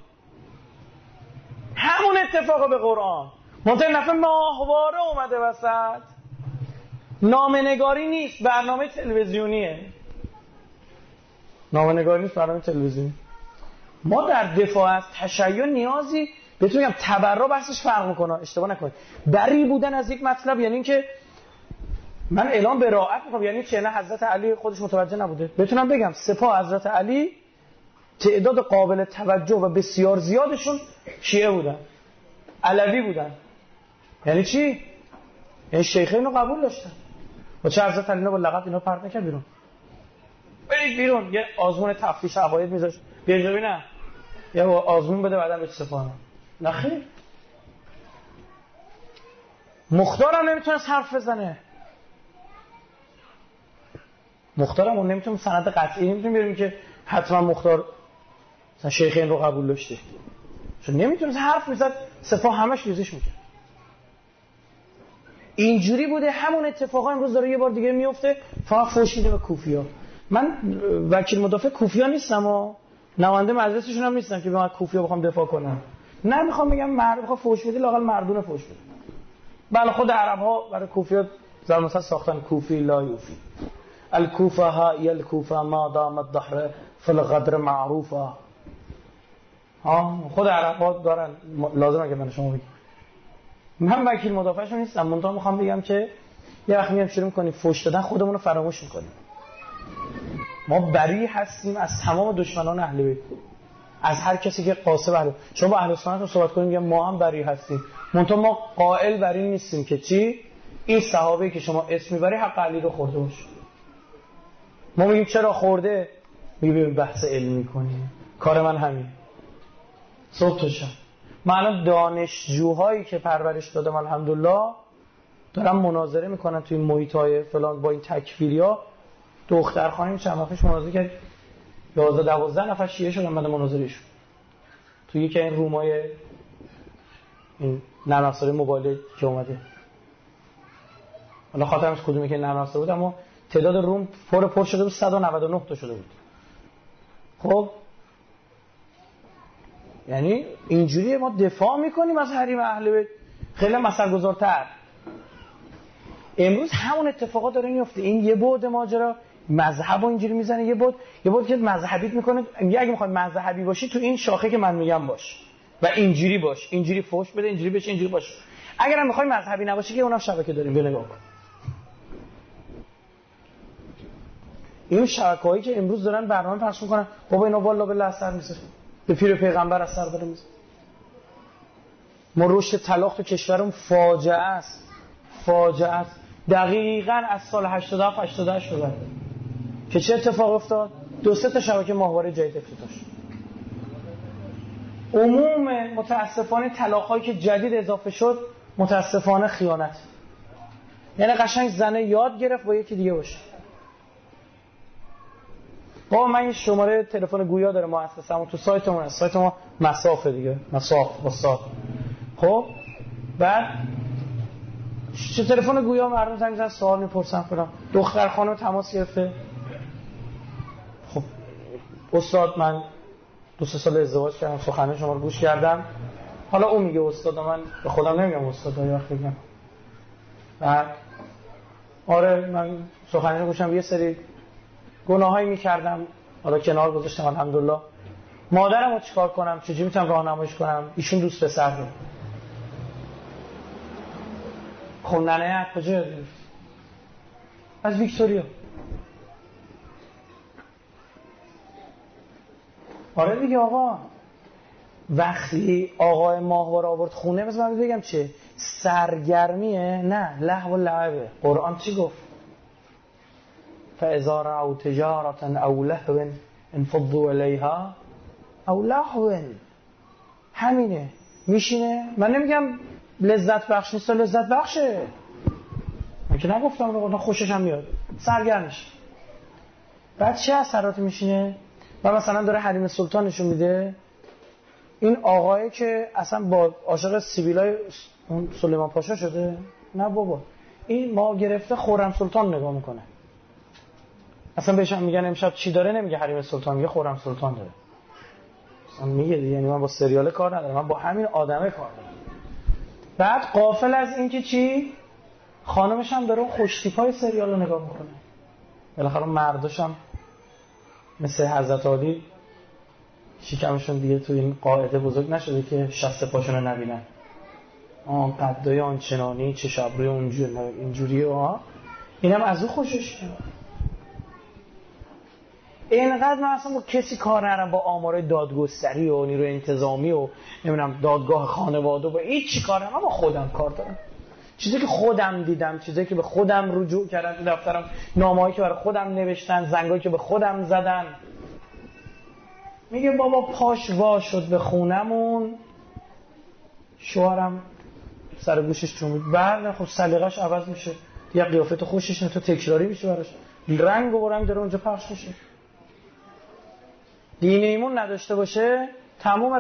همون اتفاق به قرآن منتهی نفع ماهواره اومده وسط. نامه‌نگاری نیست، برنامه تلویزیونیه. نامه‌نگاری نیست، برنامه تلویزیونی. ما در دفاع از تشیع نیازی بهتون میگم تبرع بحثش فرق میکنه، اشتباه نکنید. بری بودن از یک مطلب یعنی اینکه من اعلام براءت میکنم. یعنی چه؟ نه حضرت علی خودش متوجه نبوده؟ بتونم بگم سپاه حضرت علی تعداد قابل توجه و بسیار زیادشون شیعه بودن، علوی بودن. یعنی چی؟ یعنی شیخین رو قبول داشتن. و چه حضرت علی با لقب اینا پرت نکرد بیرون؟ برید بیرون. یه آزمون تفتیش عقاید میذاشت. بیاید ببینم. یا آزمون بده بعداً به سپاه. نه خیر. مختار هم نمیتونه حرف بزنه. مختار هم نمیتونه سند قطعی نمیتونه بیاریم که حتما مختار مثلا شیخین رو قبول داشته. چون نمیتونه حرف بزنه. سپاه همش ریزش میکنه. اینجوری بوده. همون اتفاقا امروز داره یه بار دیگه میفته. فقط فوش میده به کوفیا. من وکیل مدافع کوفیا نیستم و نماینده مجلسشون هم نیستم که به من کوفیا بخوام دفاع کنم. نه میخوام بگم مرد بخواد فوش بده لااقل مردونه فوش بده. بله خود عرب ها برای کوفیا زمان ساختن کوفی لا یوفی. الکوفه ها یا الکوفه ما دام الدهر فی الغدر معروفه. خود عرب ها دارن. لازمه که من شما بگم. من وکیل مدافعشون نیستم. منتها میخوام بگم که یه وقت میام شروع میکنیم فوش دادن خودمون رو فراموش میکنیم. ما بری هستیم از تمام دشمنان اهل بیت، از هر کسی که قاصد اهل. شما با اهل سنت رو صحبت کنیم میگن ما هم بری هستیم. منتها ما قائل بر این نیستیم که چی؟ این صحابه‌ای که شما اسم میبری حق علی رو خورده باشه. ما میگیم چرا خورده؟ میگیم بحث علمی کنیم. کار من همین. صبح تا شب. من الان دانشجوهایی که پرورش دادم الحمدلله دارم مناظره میکنن توی محیط‌های فلان با این تکفیریا. دخترخانه چند وقتش مناظره کرد 11-12 نفر شیعه شدن بعد مناظرهشون توی یکی این رومای این نرم افزار موبایل که اومده. حالا خاطرم از کدومی که نرم افزار بود اما تعداد روم پر شده بود. 199 تا شده بود. خب یعنی اینجوری ما دفاع میکنیم از حریم اهل بیت. خیلی مثل‌گذارتر. امروز همون اتفاقات داره میفته. این یه بعد ماجرا مذهب رو اینجوری میزنه، یه بعد که مذهبیت میکنه. اگه میخوای مذهبی باشی تو این شاخه که من میگم باش و اینجوری باش، اینجوری فوش بده، اینجوری بشه، اینجوری باش. اگرم میخوای مذهبی نباشی که اونم شبکه داریم. بیا نگاه کن. این شبکه‌هایی که امروز دارن برنامه پخش میکنن بابا اینا والله بالله اثر میذاره. به پیر پیغمبر اثر داره میذاره. ما رشد طلاق تو کشورمون فاجعه است. فاجعه است. دقیقاً از سال 87 88 شده که چه اتفاق افتاد؟ 2-3 تا شبکه ماهواره جدید افتتاح شد. عموم متاسفانه طلاق‌هایی که جدید اضافه شد متاسفانه خیانت. یعنی قشنگ زنه یاد گرفت با یکی دیگه باشه. بابا من یه شماره تلفن گویا داره مؤسسه‌مون تو سایتمون هست. سایت ما مسافه دیگه. مساف با صاد. خب بعد چه تلفن گویا مردم زنگ میزنن سوال میپرسن فلان. دختر خانم تماس گرفته. خب استاد من 2-3 سال ازدواج کردم، سخنرانی شما رو گوش کردم. حالا اون میگه استاد، من به خودم نمیگم استاد، یه وقت میگم. بعد آره من سخنرانی گوشم یه سری گناهایی میکردم، حالا کنار گذاشتم الحمدلله. مادرمو چیکار کنم؟ چجوری میتونم راهنماییش کنم؟ ایشون دوست پسر داره. خب ننه از کجا یاد گرفت؟ از ویکتوریا. آره دیگه آقا، وقتی آقای ماهواره آورد خونه مثلا من بگم چه سرگرمیه؟ نه، لهو و لعبه. قرآن چی گفت؟ فاذا رأوا تجارة او لهوا انفضوا الیها او لهوا. همینه. میشینه. من نمیگم لذت بخش نیست، لذت بخشه. من که نگفتم رو خوشش هم میاد، سرگرمش. بعد چه اثراتی میشینه؟ و مثلا داره حریم سلطان نشون میده. این آقایی که اصلا با عاشق سیبیلای اون سلیمان پاشا شده. نه بابا، این ما گرفته خرم سلطان نگاه میکنه. اصلا بهش میگن امشب چی داره، نمیگه حریم سلطان، میگه خرم سلطان داره. اصلا میگه یعنی من با سریال کار ندارم، من با همین آدمه کار دارم. بعد غافل از اینکه چی خانمش هم داره خوشتیپای سریال رو نگاه میکنه. بالاخره مرداش هم مثل حضرت علی شکمشون دیگه تو این قاعده بزرگ نشده که شست پاشون رو نبینن. قدای آنچنانی چه شبروی اینجوریه. اینم از او خوشش میاد. اینقدر من اصلا با کسی کار ندارم، با آمار دادگستری و نیروی انتظامی و نمیدونم دادگاه خانواده و هیچ کار ندارم، با خودم کار دارم. چیزی که خودم دیدم، چیزی که به خودم رجوع کردن تو دفترم، نامه‌هایی که برای خودم نوشتن، زنگایی که به خودم زدن. میگه بابا پاش وا شد به خونمون، شوهرم سر گوشش چون بله خب سلیقه‌اش عوض میشه، یه قیافت خوشش تو تکراری میشه براش، رنگ و رنگ داره اونجا پخش میشه. دین ایمون نداشته باشه تموم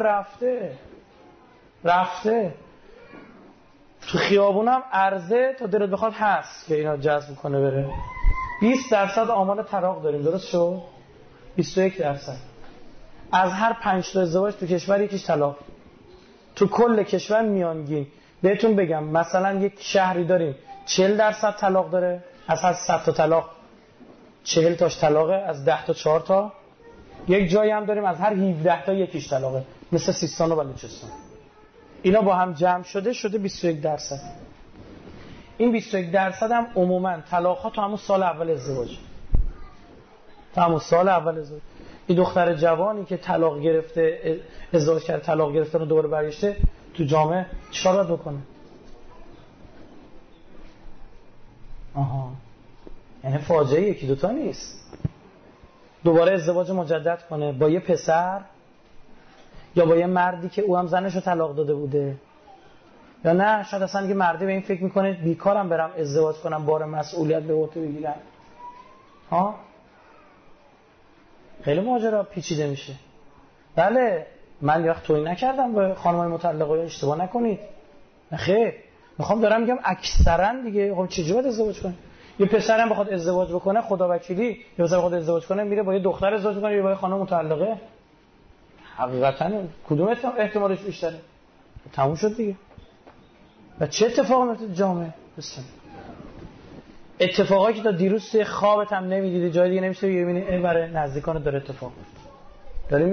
رفته. تو خیابونم عرضه تا دلت بخواد هست که اینا جذب کنه بره. 20% آمار طلاق داریم، درست شد؟ 21%. از هر 5 تا ازدواج تو کشور یکیش طلاق. تو کل کشور میانگین بهتون بگم مثلا یک شهری داریم 40% طلاق داره، از هر 100 تا طلاق 40 تاش طلاقه، از 10 تا 4 تا. یک جایی هم داریم از هر 17 تا یکیش طلاقه، مثل سیستان و بلوچستان. اینا با هم جمع شده 21%. این 21% هم عموما طلاق‌ها تو همون سال اول ازدواج. این دختر جوانی که طلاق گرفته، ازدواج کرده طلاق گرفته و دوباره برگشته تو جامعه چیکار باید بکنه؟ یعنی فاجعه یکی دوتا نیست. دوباره ازدواج مجدد کنه با یه پسر یا با یه مردی که او هم زنشو طلاق داده بوده، یا نه شاید اصلا یه مردی به این فکر میکنه بیکارم برم ازدواج کنم بار مسئولیت به عهده بگیرم. خیلی ماجرا پیچیده میشه. بله من وقت تویی نکردم به خانمای مطلقه، اشتباه نکنید، خیر میخوام دارم میگم اکثرا دیگه. خب چجوری باید ازدواج کنه؟ یه پسرم بخواد ازدواج بکنه خدا وکیلی، یه پسر بخواد ازدواج کنه میره با یه دختر ازدواج کنه یا با یه خانم مطلقه؟ حقیقتا کدوم احتمالش بیشتره؟ تموم شد دیگه. و چه اتفاقی میفته تو جامعه؟ اتفاقایی که تا دیروز توی خوابت هم نمیدیدی، جای دیگه نمیشه ببینی، این برای نزدیکان داره اتفاق میفته. داری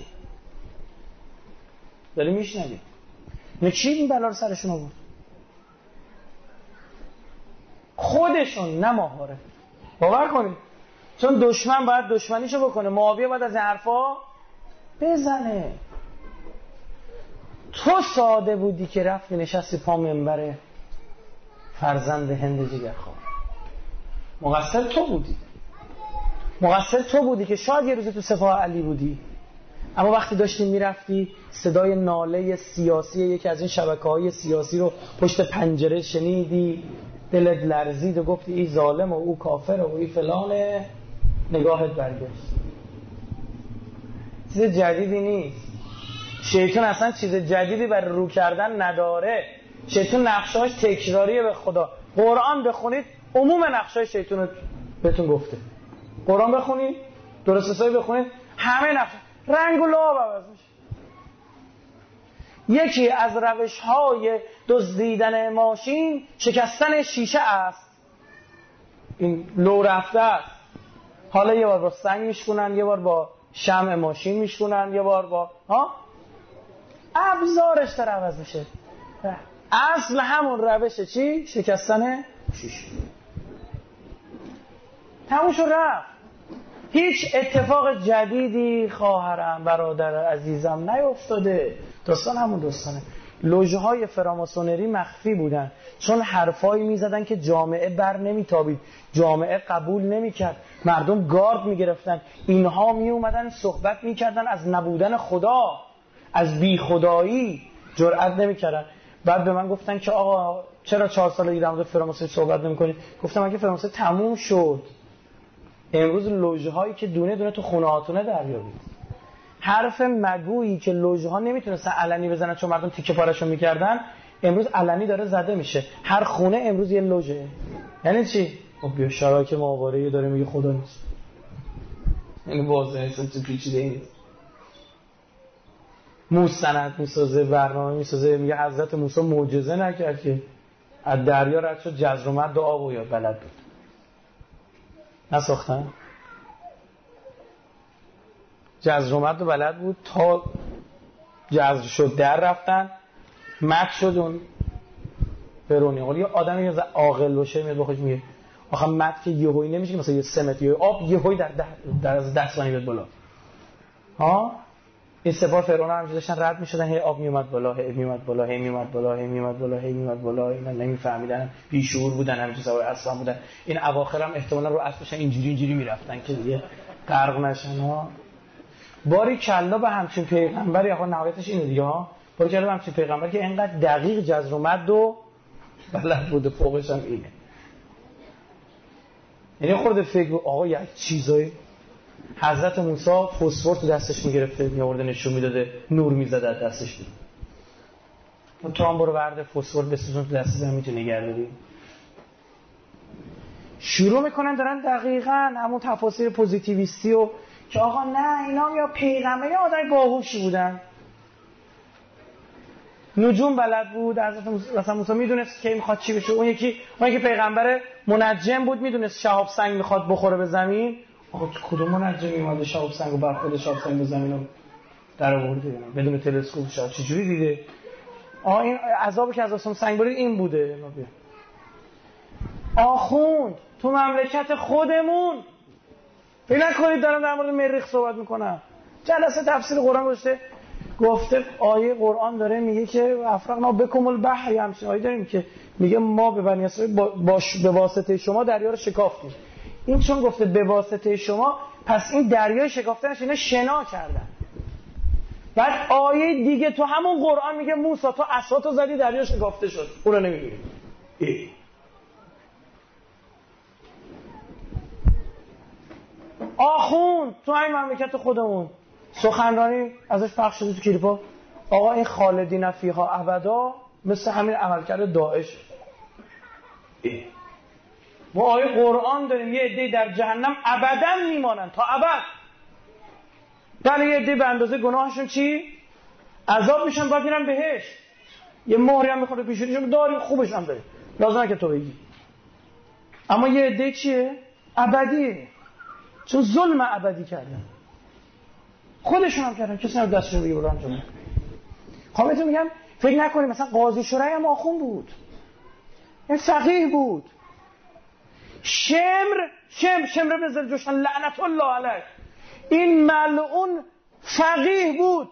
میشنوی نه چی این بلا رو سرشون آورد؟ خودشون نه ماهواره. باور کنید چون دشمن باید دشمنیشو بکنه، معاویه باید از این حرفا بزنه. تو ساده بودی که رفتی نشستی پا منبر فرزند هند جگرخواه. مقصر تو بودی که شاید یه روزی تو سپاه علی بودی، اما وقتی داشتی میرفتی صدای ناله سیاسی یکی از این شبکه‌های سیاسی رو پشت پنجره شنیدی، دلت لرزید و گفتی ای ظالم و او کافر و ای فلانه، نگاهت برگشت. چیز جدیدی نیست. شیطان اصلا چیز جدیدی برای رو کردن نداره. شیطان نقشه‌هاش تکراریه به خدا. قرآن بخونید عموم نقشه‌های شیطان رو بهتون گفته. قرآن بخونید، درست حسابی بخونید، همه نقش رنگ و لعاب عوض میشه. یکی از روش‌های دزدیدن ماشین شکستن شیشه است. این لو رفته است. حالا یه بار با سنگ میشکنن، یه بار با شمع ماشین میشکنن، یه بار با ابزارش داره عوض میشه. اصل همون روشه چی؟ شکستن شیشه. تموم شد رفت. هیچ اتفاق جدیدی خواهرم برادر عزیزم نیفتاده. داستان همون داستانه. لوژهای فراماسونری مخفی بودن چون حرفایی میزدن که جامعه بر نمیتابید، جامعه قبول نمیکرد، مردم گارد میگرفتن. اینها میومدن صحبت میکردن از نبودن خدا، از بی خدایی، جرئت نمیکردن. بعد به من گفتن که آقا چرا 4 سال دیگه در مورد فراماسونری صحبت نمیکنید؟ گفتم اگه فراماسونری تموم شد امروز لوژهایی که دونه دونه تو خونه هاتونه دریابید. حرف مگویی که لوژها نمیتونستن علنی بزنن چون مردم تیکه پارشون میکردن، امروز علنی داره زده میشه. هر خونه امروز یه لوژه. یعنی چی؟ خب بیا شراکه ماهواره‌ای داره میگه خدا نیست. یعنی واضحه چه پیچیده نیست. موسند میسازه، برنامه میسازه، میگه حضرت موسی معجزه نکرد که از دریا رد شد جزر و مد و آب و یا بلد بود. نساختن؟ جزر و مد و بلد بود تا جزر شد در رفتن مد شد اون فرونی. ولی یه آدمی که عاقل باشه میاد بخوش میگه آخه مد که یهویی نمیشه مثلا یه 3 متر آب یهویی در از 10 ثانیه بیاد بالا. ها این سپاه فرعون هم داشتن رد میشدن، هی آب میومد بالا، هی میومد بالا، هی میومد بالا، هی میومد بالا، هی میومد بالا. اینا نمیفهمیدن، بیشعور بودن، همینجوری سوار اسب بودن. این اواخر هم احتمالاً رو اسبش اینجوری میرفتن که دیگه غرق نشن. ها باری کلا به همچین پیغمبری، آخه نهایتش اینه دیگه ها، باری کلا به همچین پیغمبری که اینقدر دقیق جزر و مد و بلد بوده، فوقش هم اینه. یعنی خورده فکر آقا یک چیزایی حضرت موسی فسفر تو دستش میگرفته میآورده نشون میداده، نور میزد از دستش بود. و تو هم برو ورده فسفر بسوزون تو دستت هم میتونی نگردی. شروع میکنن دارن دقیقاً همون تفاسیر پوزیتیویستی و که آقا نه اینا یا پیغمبر یا آدم باهوشی بودن، نجوم بلد بود. حضرت موسی میدونست که میخواد چی بشه. اون یکی پیغمبر منجم بود، میدونست شهاب سنگ میخواد بخوره به زمین. آقا کدوم منجمی اومده شهاب سنگو بر خود شهاب سنگ به زمینو در آورده بدون تلسکوپ؟ شاید چجوری دیده؟ این عذابی که از آسمون سنگ برید این بوده. آخوند تو مملکت خودمون فکر نکنید دارم در مورد مریخ صحبت میکنم. جلسه تفسیر قرآن گفته آیه قرآن داره میگه که افرقنا بکم البحر، همچین آیه داریم که میگه ما به بنی اسرائیل به واسطه شما دریا رو شکافتیم. این چون گفته به واسطه شما، پس این دریای شکافتنش اینا شنا کردن. بعد آیه دیگه تو همون قرآن میگه موسی تو عصاتو زدی دریا شکافته شد، اون رو نمیگیری. آخوند تو این مملکت خودمون سخنرانی ازش پخش شده تو کلیپا. آقا این خالدین فیها ابدا مثل همین عملکرد داعش. ما آیه قرآن داریم یه عده در جهنم ابدا میمانن تا ابد. ولی یه عده به اندازه گناهشون چی؟ عذاب میشن بعد میرن بهشت. یه مهری هم میخوره پیشونیشون داریم، خوبش هم داریم، لازمه که تو بگی. اما یه عده چیه؟ ابدیه، چون ظلم ابدی کردن. خودشون هم کردن، کسی هم دستشون بگیر بران جمعه. خب بهتون میگم فکر نکنید مثلا قاضی شورای هم آخون بود، این فقیه بود. شمر بزر جوشن لعنت الله علیه، این ملعون فقیه بود.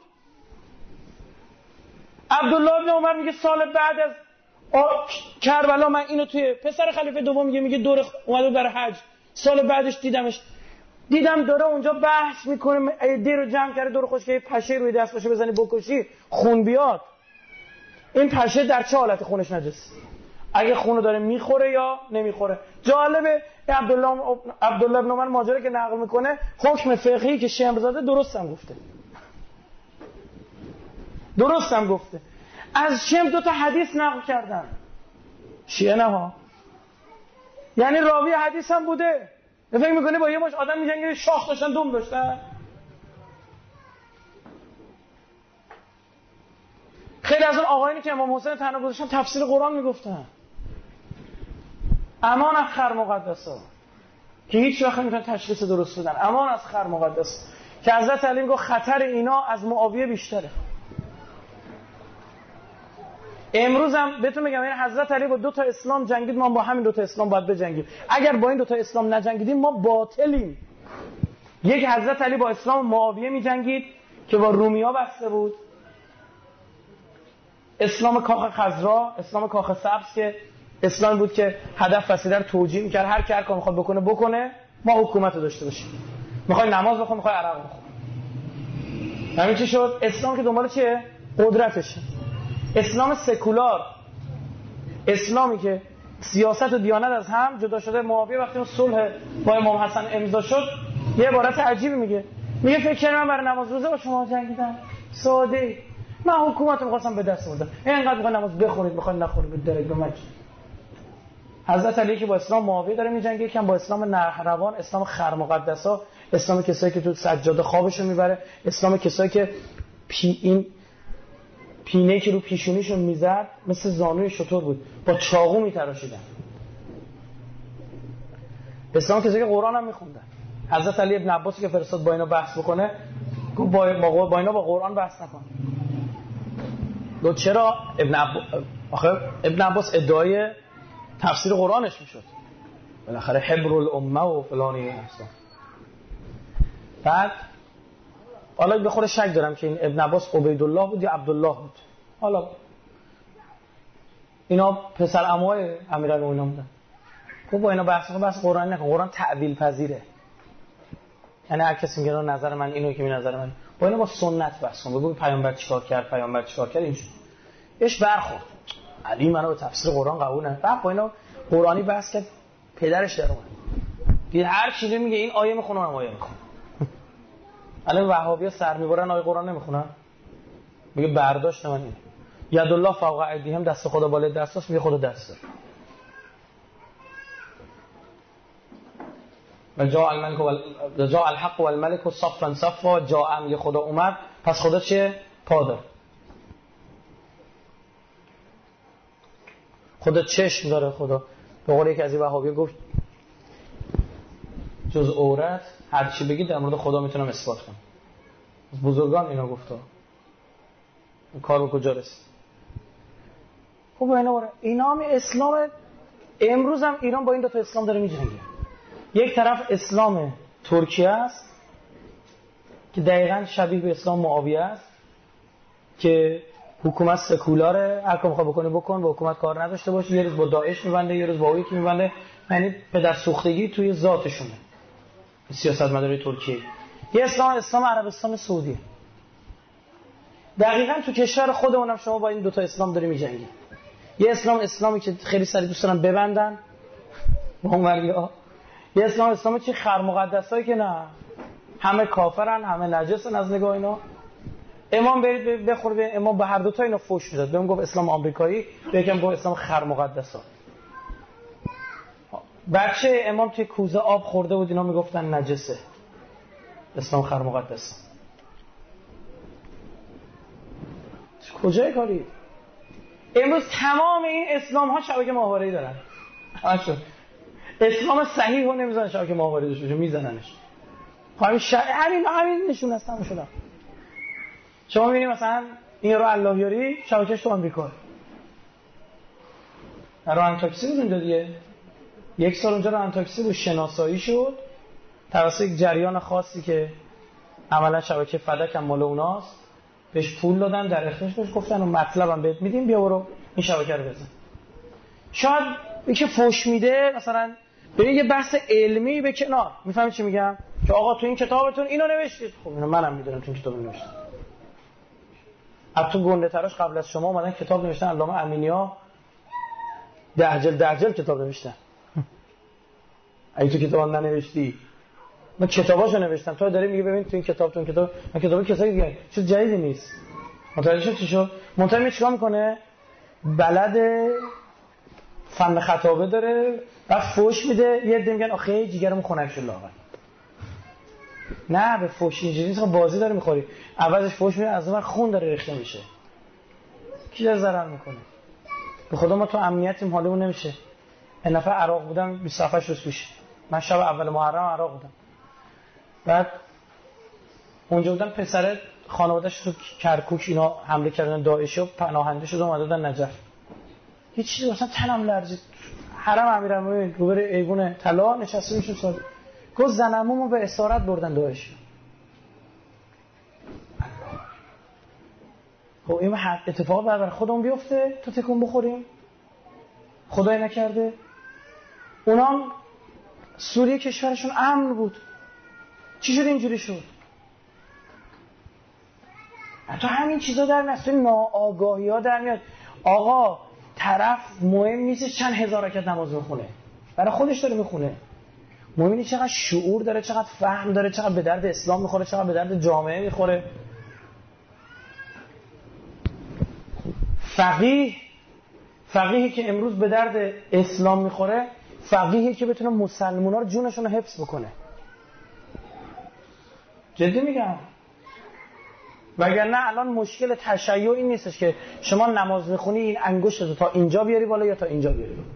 عبدالله ابن عمر میگه سال بعد از کربلا من اینو توی پسر خلیفه دوم میگه دور اومده برای حج، سال بعدش دیدم داره اونجا بحث میکنه، ایده رو جمع کرده دور خوش که پشه روی دست باشه بزنی بکشی خون بیاد. این پشه در چه حالت خونش نجس؟ اگه خونو داره میخوره یا نمیخوره؟ جالبه عبدالله ابن عمر ماجرا که نقل میکنه حکم فقهی که شمر زاده درستم گفته. از شمر 2 حدیث نقل کردن، شیعه نه ها، یعنی راوی حدیث هم بوده. فکر میکنه با یه مش آدم میجنگه شاخ داشتن دوم داشتن؟ خیلی از اون آقایانی که امام حسین تنها گذاشتن تفسیر قرآن میگفتن. امان از خر مقدسا که هیچ وقت نمیتونن تشخیص درست بدن. امان از خر مقدس که حضرت علی میگه خطر اینا از معاویه بیشتره. امروز هم بهتون میگم این حضرت علی با 2 اسلام جنگید، ما با همین 2 اسلام باید بجنگیم. اگر با این 2 اسلام نجنگیدیم ما باطلیم. یک حضرت علی با اسلام معاویه میجنگید که با رومیا بسته بود، اسلام کاخ خضرا، اسلام کاخ سبز که اسلام بود که هدف وسیله رو توجیه میکرد، هر کی هر کار میخواد بکنه، ما حکومت رو داشته باشیم. میخوای نماز بخون، میخوای عرق بخون. همین چی شد؟ اسلام که دنبال چیه؟ قدرتشه. اسلام سکولار، اسلامی که سیاست و دیانت از هم جدا شده. معاویه وقتی اون صلح با امام حسن امضا شد یه عبارت عجیبی میگه فکر کنم من برای نماز روزه با شما جنگیدم، ساده من حکومت می‌خواستم به دست آوردم، اینقدر می‌خواد نماز بخونید می‌خواد نخونید به درک بمج. حضرت علی که با اسلام معاویه داره می‌جنگه، یکم با اسلام نهروان، اسلام خر مقدسا، اسلام کسایی که تو سجاده خوابشو میبره، اسلام کسایی که این پینه‌ای که رو پیشونیشون میزد مثل زانوی شتر بود، با چاقو میتراشیدن. اسلام کسایی که قرآن هم میخوندن. حضرت علی ابن عباسی که فرستاد با اینا بحث بکنه گفت با اینا با قرآن بحث نکن. گفت چرا؟ ابن عباس ادعای تفسیر قرآنش میشد. بالاخره حبر الامه و فلانی هست. بعد حالا به خود شک دارم که این ابن عباس عبیدالله بود یا عبدالله بود. حالا اینا پسر عموهای امیرالمومنین بودن. خب با اینا بحث قرآن نکن. قرآن تعویل پذیره. یعنی هر کسی میگه نظر من اینو که نظر من، با اینا با سنت بحث کن. بگو پیامبر چیکار کرد، پیامبر چیکار کرد، اینجوری ايش برخورد. علی منو به تفسیر قرآن قبول نه. بعد با اینا قرآنی بحث کرد، پدرش در اومد. دید هر چیزی میگه این آیه میخونه اون آیه میخونه. الان وهابی‌ها سر میبرن آیه قرآن نمیخونن. میگه برداشت من اینه. یدالله فوق ایدیهم، دست خدا بالای دستاست، میگه خدا دسته. و جاء الملك و جاء الحق والملك صفا صفا، جاء میگه خدا اومد، پس خدا چیه؟ پا داره. خدا چشم داره. خدا به قول یکی از این وهابی‌ها گفت جز عورت هر چی بگید در مورد خدا میتونم اثبات کنم. بزرگان اینا گفته. کار به کجا رسید؟ خب اینا هم اسلام. امروز هم ایران با این دو تا اسلام داره میجنگه. یک طرف اسلام ترکیه است که دقیقاً شبیه به اسلام معاویه است که حکومت سکولاره، هر کاری بخواد بکن، با حکومت کار نداشته باشه، یه روز با داعش میبنده، یه روز با اون یکی میبنده. یعنی پدر سوختگی توی ذاتشونه سیاستمدارای ترکیه. یه اسلام عربستان سعودی. دقیقاً تو کشور خودمون هم شما با این دو تا اسلام داری میجنگی. یه اسلامی که خیلی سریع دوست دارن ببندن با اونوریا. یه اسلامی چی خر مقدسایی که نه، همه کافرن، همه نجسن از نگاه اینا. امام برید بخور به امام به هر دو تا اینا فوش میداد. بهم گفت اسلام آمریکایی، یکم گفت اسلام خر مقدسا. بچه امام توی کوزه آب خورده بود، اینا میگفتن نجسه. اسلام خر مقدسه. کجای کاری؟ امروز تمام این اسلام ها شبکه ماهواره‌ای دارن. اسلام صحیح رو نمیذارن شبکه ماهواره‌ای داشته باشه، میزننش. همین نشون هستن شدن. شما میبینید مثلا این رو اللهیاری شبکهش تو آمریکا. ران تاکسی بود اونجا دیگه. یک سال اونجا ران تاکسی بود، شناسایی شد توسط یک جریان خاصی که عملا شبکه فدک هم مال اوناست. بهش پول دادن، در اختیارش بهش گفتن مطلبم بهت میدیم، بیا برو این شبکه رو بزن. شاید اینکه فوش میده مثلا برای یه بحث علمی به کنار، میفهمید چی میگم؟ که آقا تو این کتابتون اینو نوشتید. خب اینو منم میدونم تو این کتاب نوشتم. حتی گنده تراش قبل از شما اومدن کتاب نوشتن، علامه امینی‌ها دهجل کتاب نوشتن. اگه تو کتاب ننوشتی، من کتاباشو نوشتم، تو داری میگی ببین تو این کتاب، من کتاب کسایی دیگه چیز جدیدی نیست. متوجه شد چی شد؟ منتها چیکار میکنه؟ بلد فن خطابه داره، بعد فوش میده. یه عده میگن آخه جیگرمون خنک شد لاغر. نه به فوش اینجوری نیست، بازی داره میخوری. عوضش فوش میده، از اون خون داره ریخته میشه. کی داره ضرر میکنه؟ به خدا ما تو امنیتیم، حالمون نمیشه. این دفعه عراق بودم 27 روز پیش. من شب اول محرم عراق بودم. بعد اونجا بودم، پسر خانواده‌اش تو کرکوک اینا حمله کردن، داعشو پناهنده شد اومده بودن نجف. هیچ چیزی مثلا تنم لرزید. حرم امیرالمومنین روبروی ایوون طلا نشسته میشم سال. گفت زنمومو به اسارت بردن داعش. خب این اتفاق برای خودمون بیفته تو تکون بخوریم؟ خدای نکرده. اونام سوریه کشورشون امن بود، چی شد اینجوری شد؟ حتی همین چیزا در نسل ناآگاهی ها در میاد. آقا طرف مهم نیست چند هزار رکعت نماز میخونه، برای خودش داره میخونه. مهم اینه چقدر شعور داره، چقدر فهم داره، چقدر به درد اسلام میخوره، چقدر به درد جامعه میخوره. فقیهی که امروز به درد اسلام میخوره، فقیهی که بتونه مسلمونا رو جونشون رو حفظ بکنه. جدی میگم. وگرنه الان مشکل تشیع این نیستش که شما نماز میخونی این انگشتتو تا اینجا بیاری بالا یا تا اینجا بیاری بالا.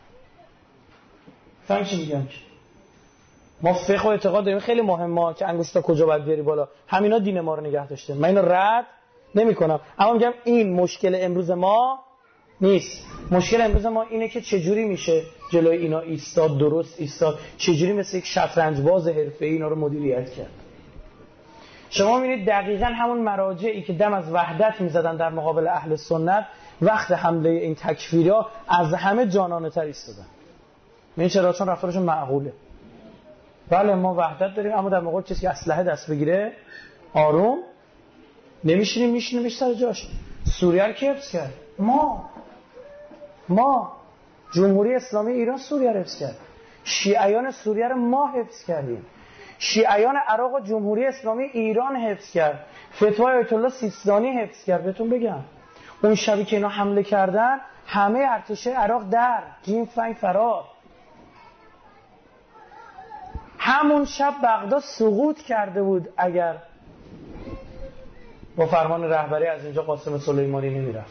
فهم چی میگم؟ ما فقه و اعتقاد داریم خیلی مهمه که انگشت کجا باید بیاری بالا. همینا دین ما رو نگه داشته. من اینو رد نمی‌کنم، اما میگم این مشکل امروز ما نیست. مشکل امروز ما اینه که چجوری میشه جلوی اینا ایستاد، درست ایستاد، چجوری مثل یک شطرنج باز حرفه‌ای اینا رو مدیریت کرد. شما می‌بینید دقیقاً همون مراجعی که دم از وحدت می‌زدن در مقابل اهل سنت، وقت حمله این تکفیرها از همه جانانه‌تر ایستادن. این چرا؟ چون رفتارشون معقوله. بله ما وحدت داریم، اما در مقابل کسی که اسلحه دست بگیره آروم نمیشینیم، میشینیم سر جاش. سوریه رو کی حفظ کرد؟ ما جمهوری اسلامی ایران سوریه رو حفظ کرد. شیعیان سوریه رو ما حفظ کردیم. شیعیان عراق و جمهوری اسلامی ایران حفظ کرد. فتوای آیت الله سیستانی حفظ کرد. بهتون بگم اون شبی که اینا حمله کردن همه ارتش عراق در جیم فنگ فرار. همون شب بغداد سقوط کرده بود اگر با فرمان رهبری از اینجا قاسم سلیمانی نمیرفت.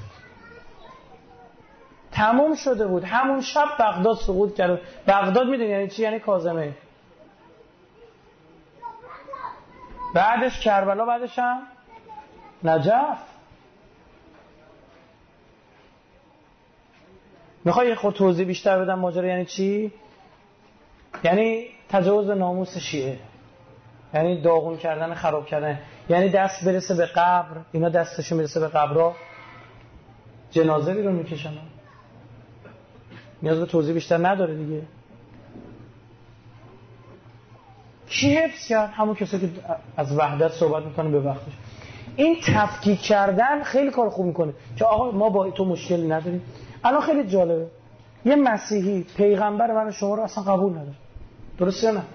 تموم شده بود. همون شب بغداد سقوط کرد. بغداد میدونی یعنی چی؟ یعنی کاظمه. بعدش کربلا، بعدش هم نجف. میخوای خود توضیح بیشتر بدم ماجرا یعنی چی؟ یعنی تجاوز ناموس شیعه، یعنی داغون کردن، خراب کردن، یعنی دست برسه به قبر، اینا دستشون برسه به قبرها جنازه بیرون میکشن. نیاز به توضیح بیشتر نداره دیگه. کی حفظ کرد؟ همون کسی که از وحدت صحبت میکنه به وقتش. این تفکیک کردن خیلی کار خوب میکنه که آقا ما با تو مشکلی نداریم. الان خیلی جالبه یه مسیحی پیغمبر من و شما رو اصلا قبول نداره، درسته نه؟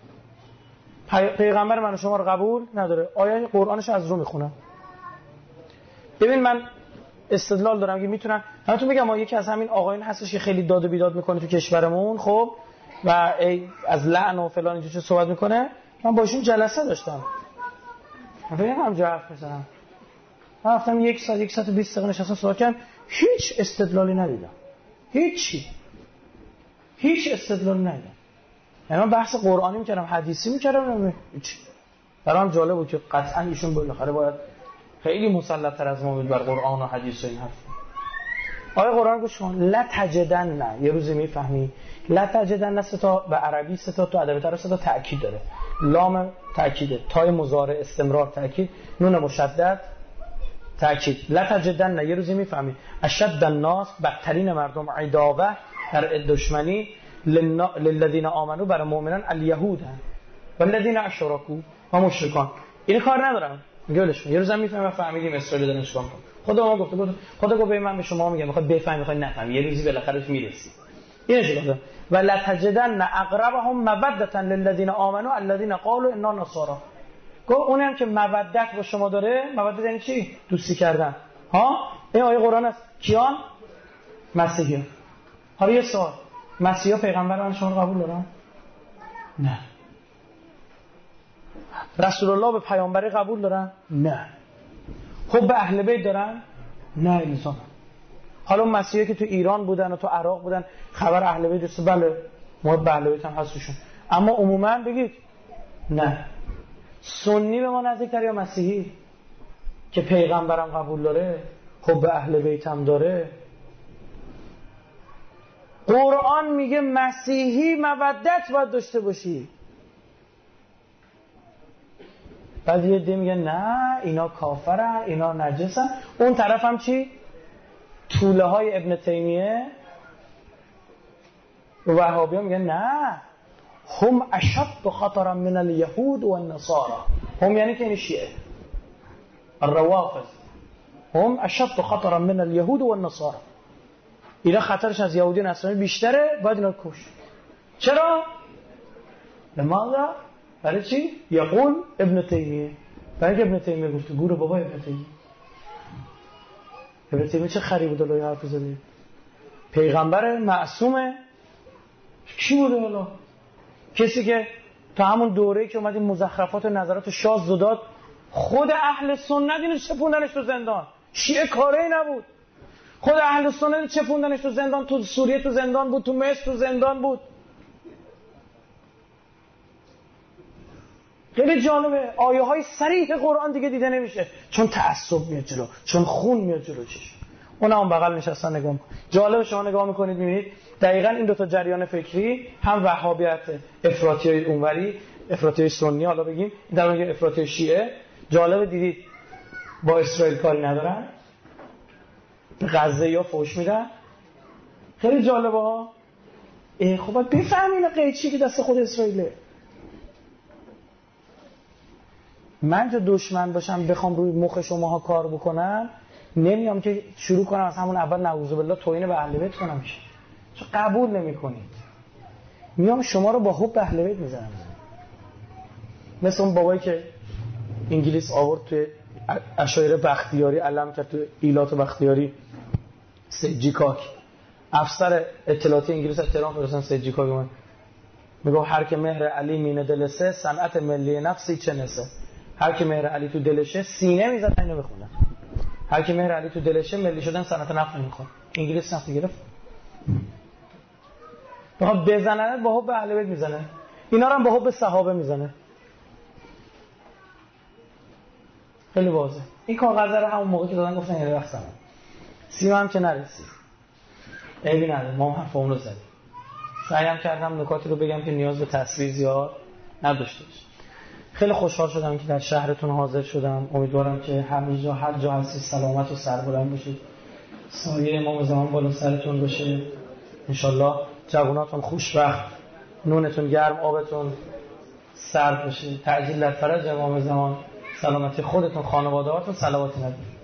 پیغمبر من و شما رو قبول نداره، آیه قرآنش از رو میخونم. ببین من استدلال دارم که میتونن همتون بگم ما یکی از همین آقایون هستش که خیلی داد و بیداد میکنه تو کشورمون، خب و از لعن و فلان اینجور صحبت میکنه. من باشون جلسه داشتم، من همجا حرف میزنم، من رفتم 1 ساعت و 20 دقیقه نشستم صحبت کردم، هیچ استدلالی ندیدم، هیچ استدلالی ندیدم. یعنی من بحث قرآنی میکردم، حدیثی میکردم، برام جالب بود که قطعا ایشون بالاخره باید خیلی مسلط‌تر از ما بود بر قرآن و حدیث و این حرف. آیه قرآن گوش کن، لا تجدن، نه یه روزی میفهمی لا تجدن ستا به عربی ستا تو ادبیات عربی ستا تأکید داره، لام تأکیده، تای مضارع استمرار تأکید، نون مشدد تأکید. لا تجدن، نه یه روزی میفهمی اشد الناس، بدترین مردم عداوه در دشمنی للذین آمنو، برای مؤمنان الیهود والذین اشرکوا و مشرکان. این کار ندارم میگه ولش کن. یه روزم میفهمم فهمیدیم اسرائیل دارن چیکار میکنه. خدا ما گفته، خدا گفت من به شما میگم میخواد بفهمی میخواد نفهمی، یه روزی بالاخره میرسی. اینه چی گفته؟ ولا تجدن اقربهم موده للذین آمنوا الذین قالوا انا نصارى. گفت اونم که مودت با شما داره، مودت یعنی چی؟ دوستی کردن. ها این آیه قرآن است. کیان؟ مسیحیان. حالا یه سوال، مسیحا پیغمبر من شما رو قبول دارن؟ نه. رسول الله به پیامبری قبول دارن؟ نه. خب به اهل بیت دارن؟ نه انسان. حالا مسیحا که تو ایران بودن و تو عراق بودن خبر اهل بیت است، بله ما به اهل بیت هم هستشون، اما عموما بگید نه. سنی به ما نزدیکتر یا مسیحی که پیغمبرم قبول داره، خب به اهل بیت هم داره؟ قرآن میگه مسیحی مودت باید داشته باشی. بعد یه عده میگه نه اینا کافرن، اینا نجسن. اون طرف هم چی؟ توله های ابن تیمیه و وهابیان میگن نه هم اشد خطرا من الیهود و النصارى. هم یعنی که این شیعه الروافض، هم اشد خطرا من الیهود و النصارى. اینا خطرش از یهودی و نصرانی بیشتره، باید اینا رو کشت. چرا؟ لماذا؟ برای چی؟ یقول ابن تیمیه، برای که ابن تیمیه گفته. گوره بابا ابن تیمیه، ابن تیمیه چه خری بود الهی حرف زده؟ پیغمبر معصومه. کی بوده حالا؟ کسی که تا همون دوره‌ای که اومد این مزخرفات و نظرات شاذ داد، خود اهل سنت اینو چپوندنش تو زندان. شیعه کاری نبود، خود اهل سنت چپوندنش تو زندان. تو سوریه تو زندان بود، تو مصر تو زندان بود. خیلی جالبه، آیه های صریح قرآن دیگه دیده نمیشه، چون تعصب میاد جلو، چون خون میاد جلو چشم. اون بغل نشستن نگاه میکنن. جالب شما نگاه میکنید میبینید دقیقاً این دو تا جریان فکری هم وهابیت افراطی اونوری، افراطی سنی حالا بگیم، این در میگه افراطی شیعه. جالب دیدید با اسرائیل کاری ندارن، غزه یا فوش میدن. خیلی جالبه ها. خب باید بفهمین قیچی که دست خود اسرائیله. من که دشمن باشم بخوام روی مخ شماها کار بکنم، نمیام که شروع کنم از همون اول نعوذ بالله توهین به اهل بیت کنم. چون قبول نمی‌کنید. میام شما رو با حب اهل بیت میزنم. مثل اون بابایی که انگلیس آورد توی اشایر بختیاری علم کرد، توی ایلات بختیاری سجیکاک، افسر اطلاعاتی انگلیس از تهران فرستادن سجیکاک اومد میگه هر که مهر علی مینه دلسه صنعت ملی نفسی چه نسه. هر که مهر علی تو دلشه سینه میزد اینو بخونه. هر کی مهر علی تو دلشه ملی شدن صنعت نفت نمیخواد. انگلیس نفت گرفت. بخواد بزنن با حب اهل بیت میزنه. اینا رو هم با حب صحابه میزنه. خیلی واضحه. این کاغذ رو همون موقع که دادن گفتن یه وقت زمان. سیما هم که نرسید. عیبی نداره. ما هم حرفمون رو زدیم. سعیم کردم نکاتی رو بگم که نیاز به تصویر زیاد نداشته باشه. خیلی خوشحال شدم که در شهرتون حاضر شدم. امیدوارم که هر جا هستید سلامت و سربلند باشید. سایه امام زمان بالا سرتون باشه. انشالله جواناتون خوشبخت، نونتون گرم، آبتون سرد باشه. تعجیل در فرج امام زمان. سلامتی خودتون، خانواده‌هاتون، صلوات نبی.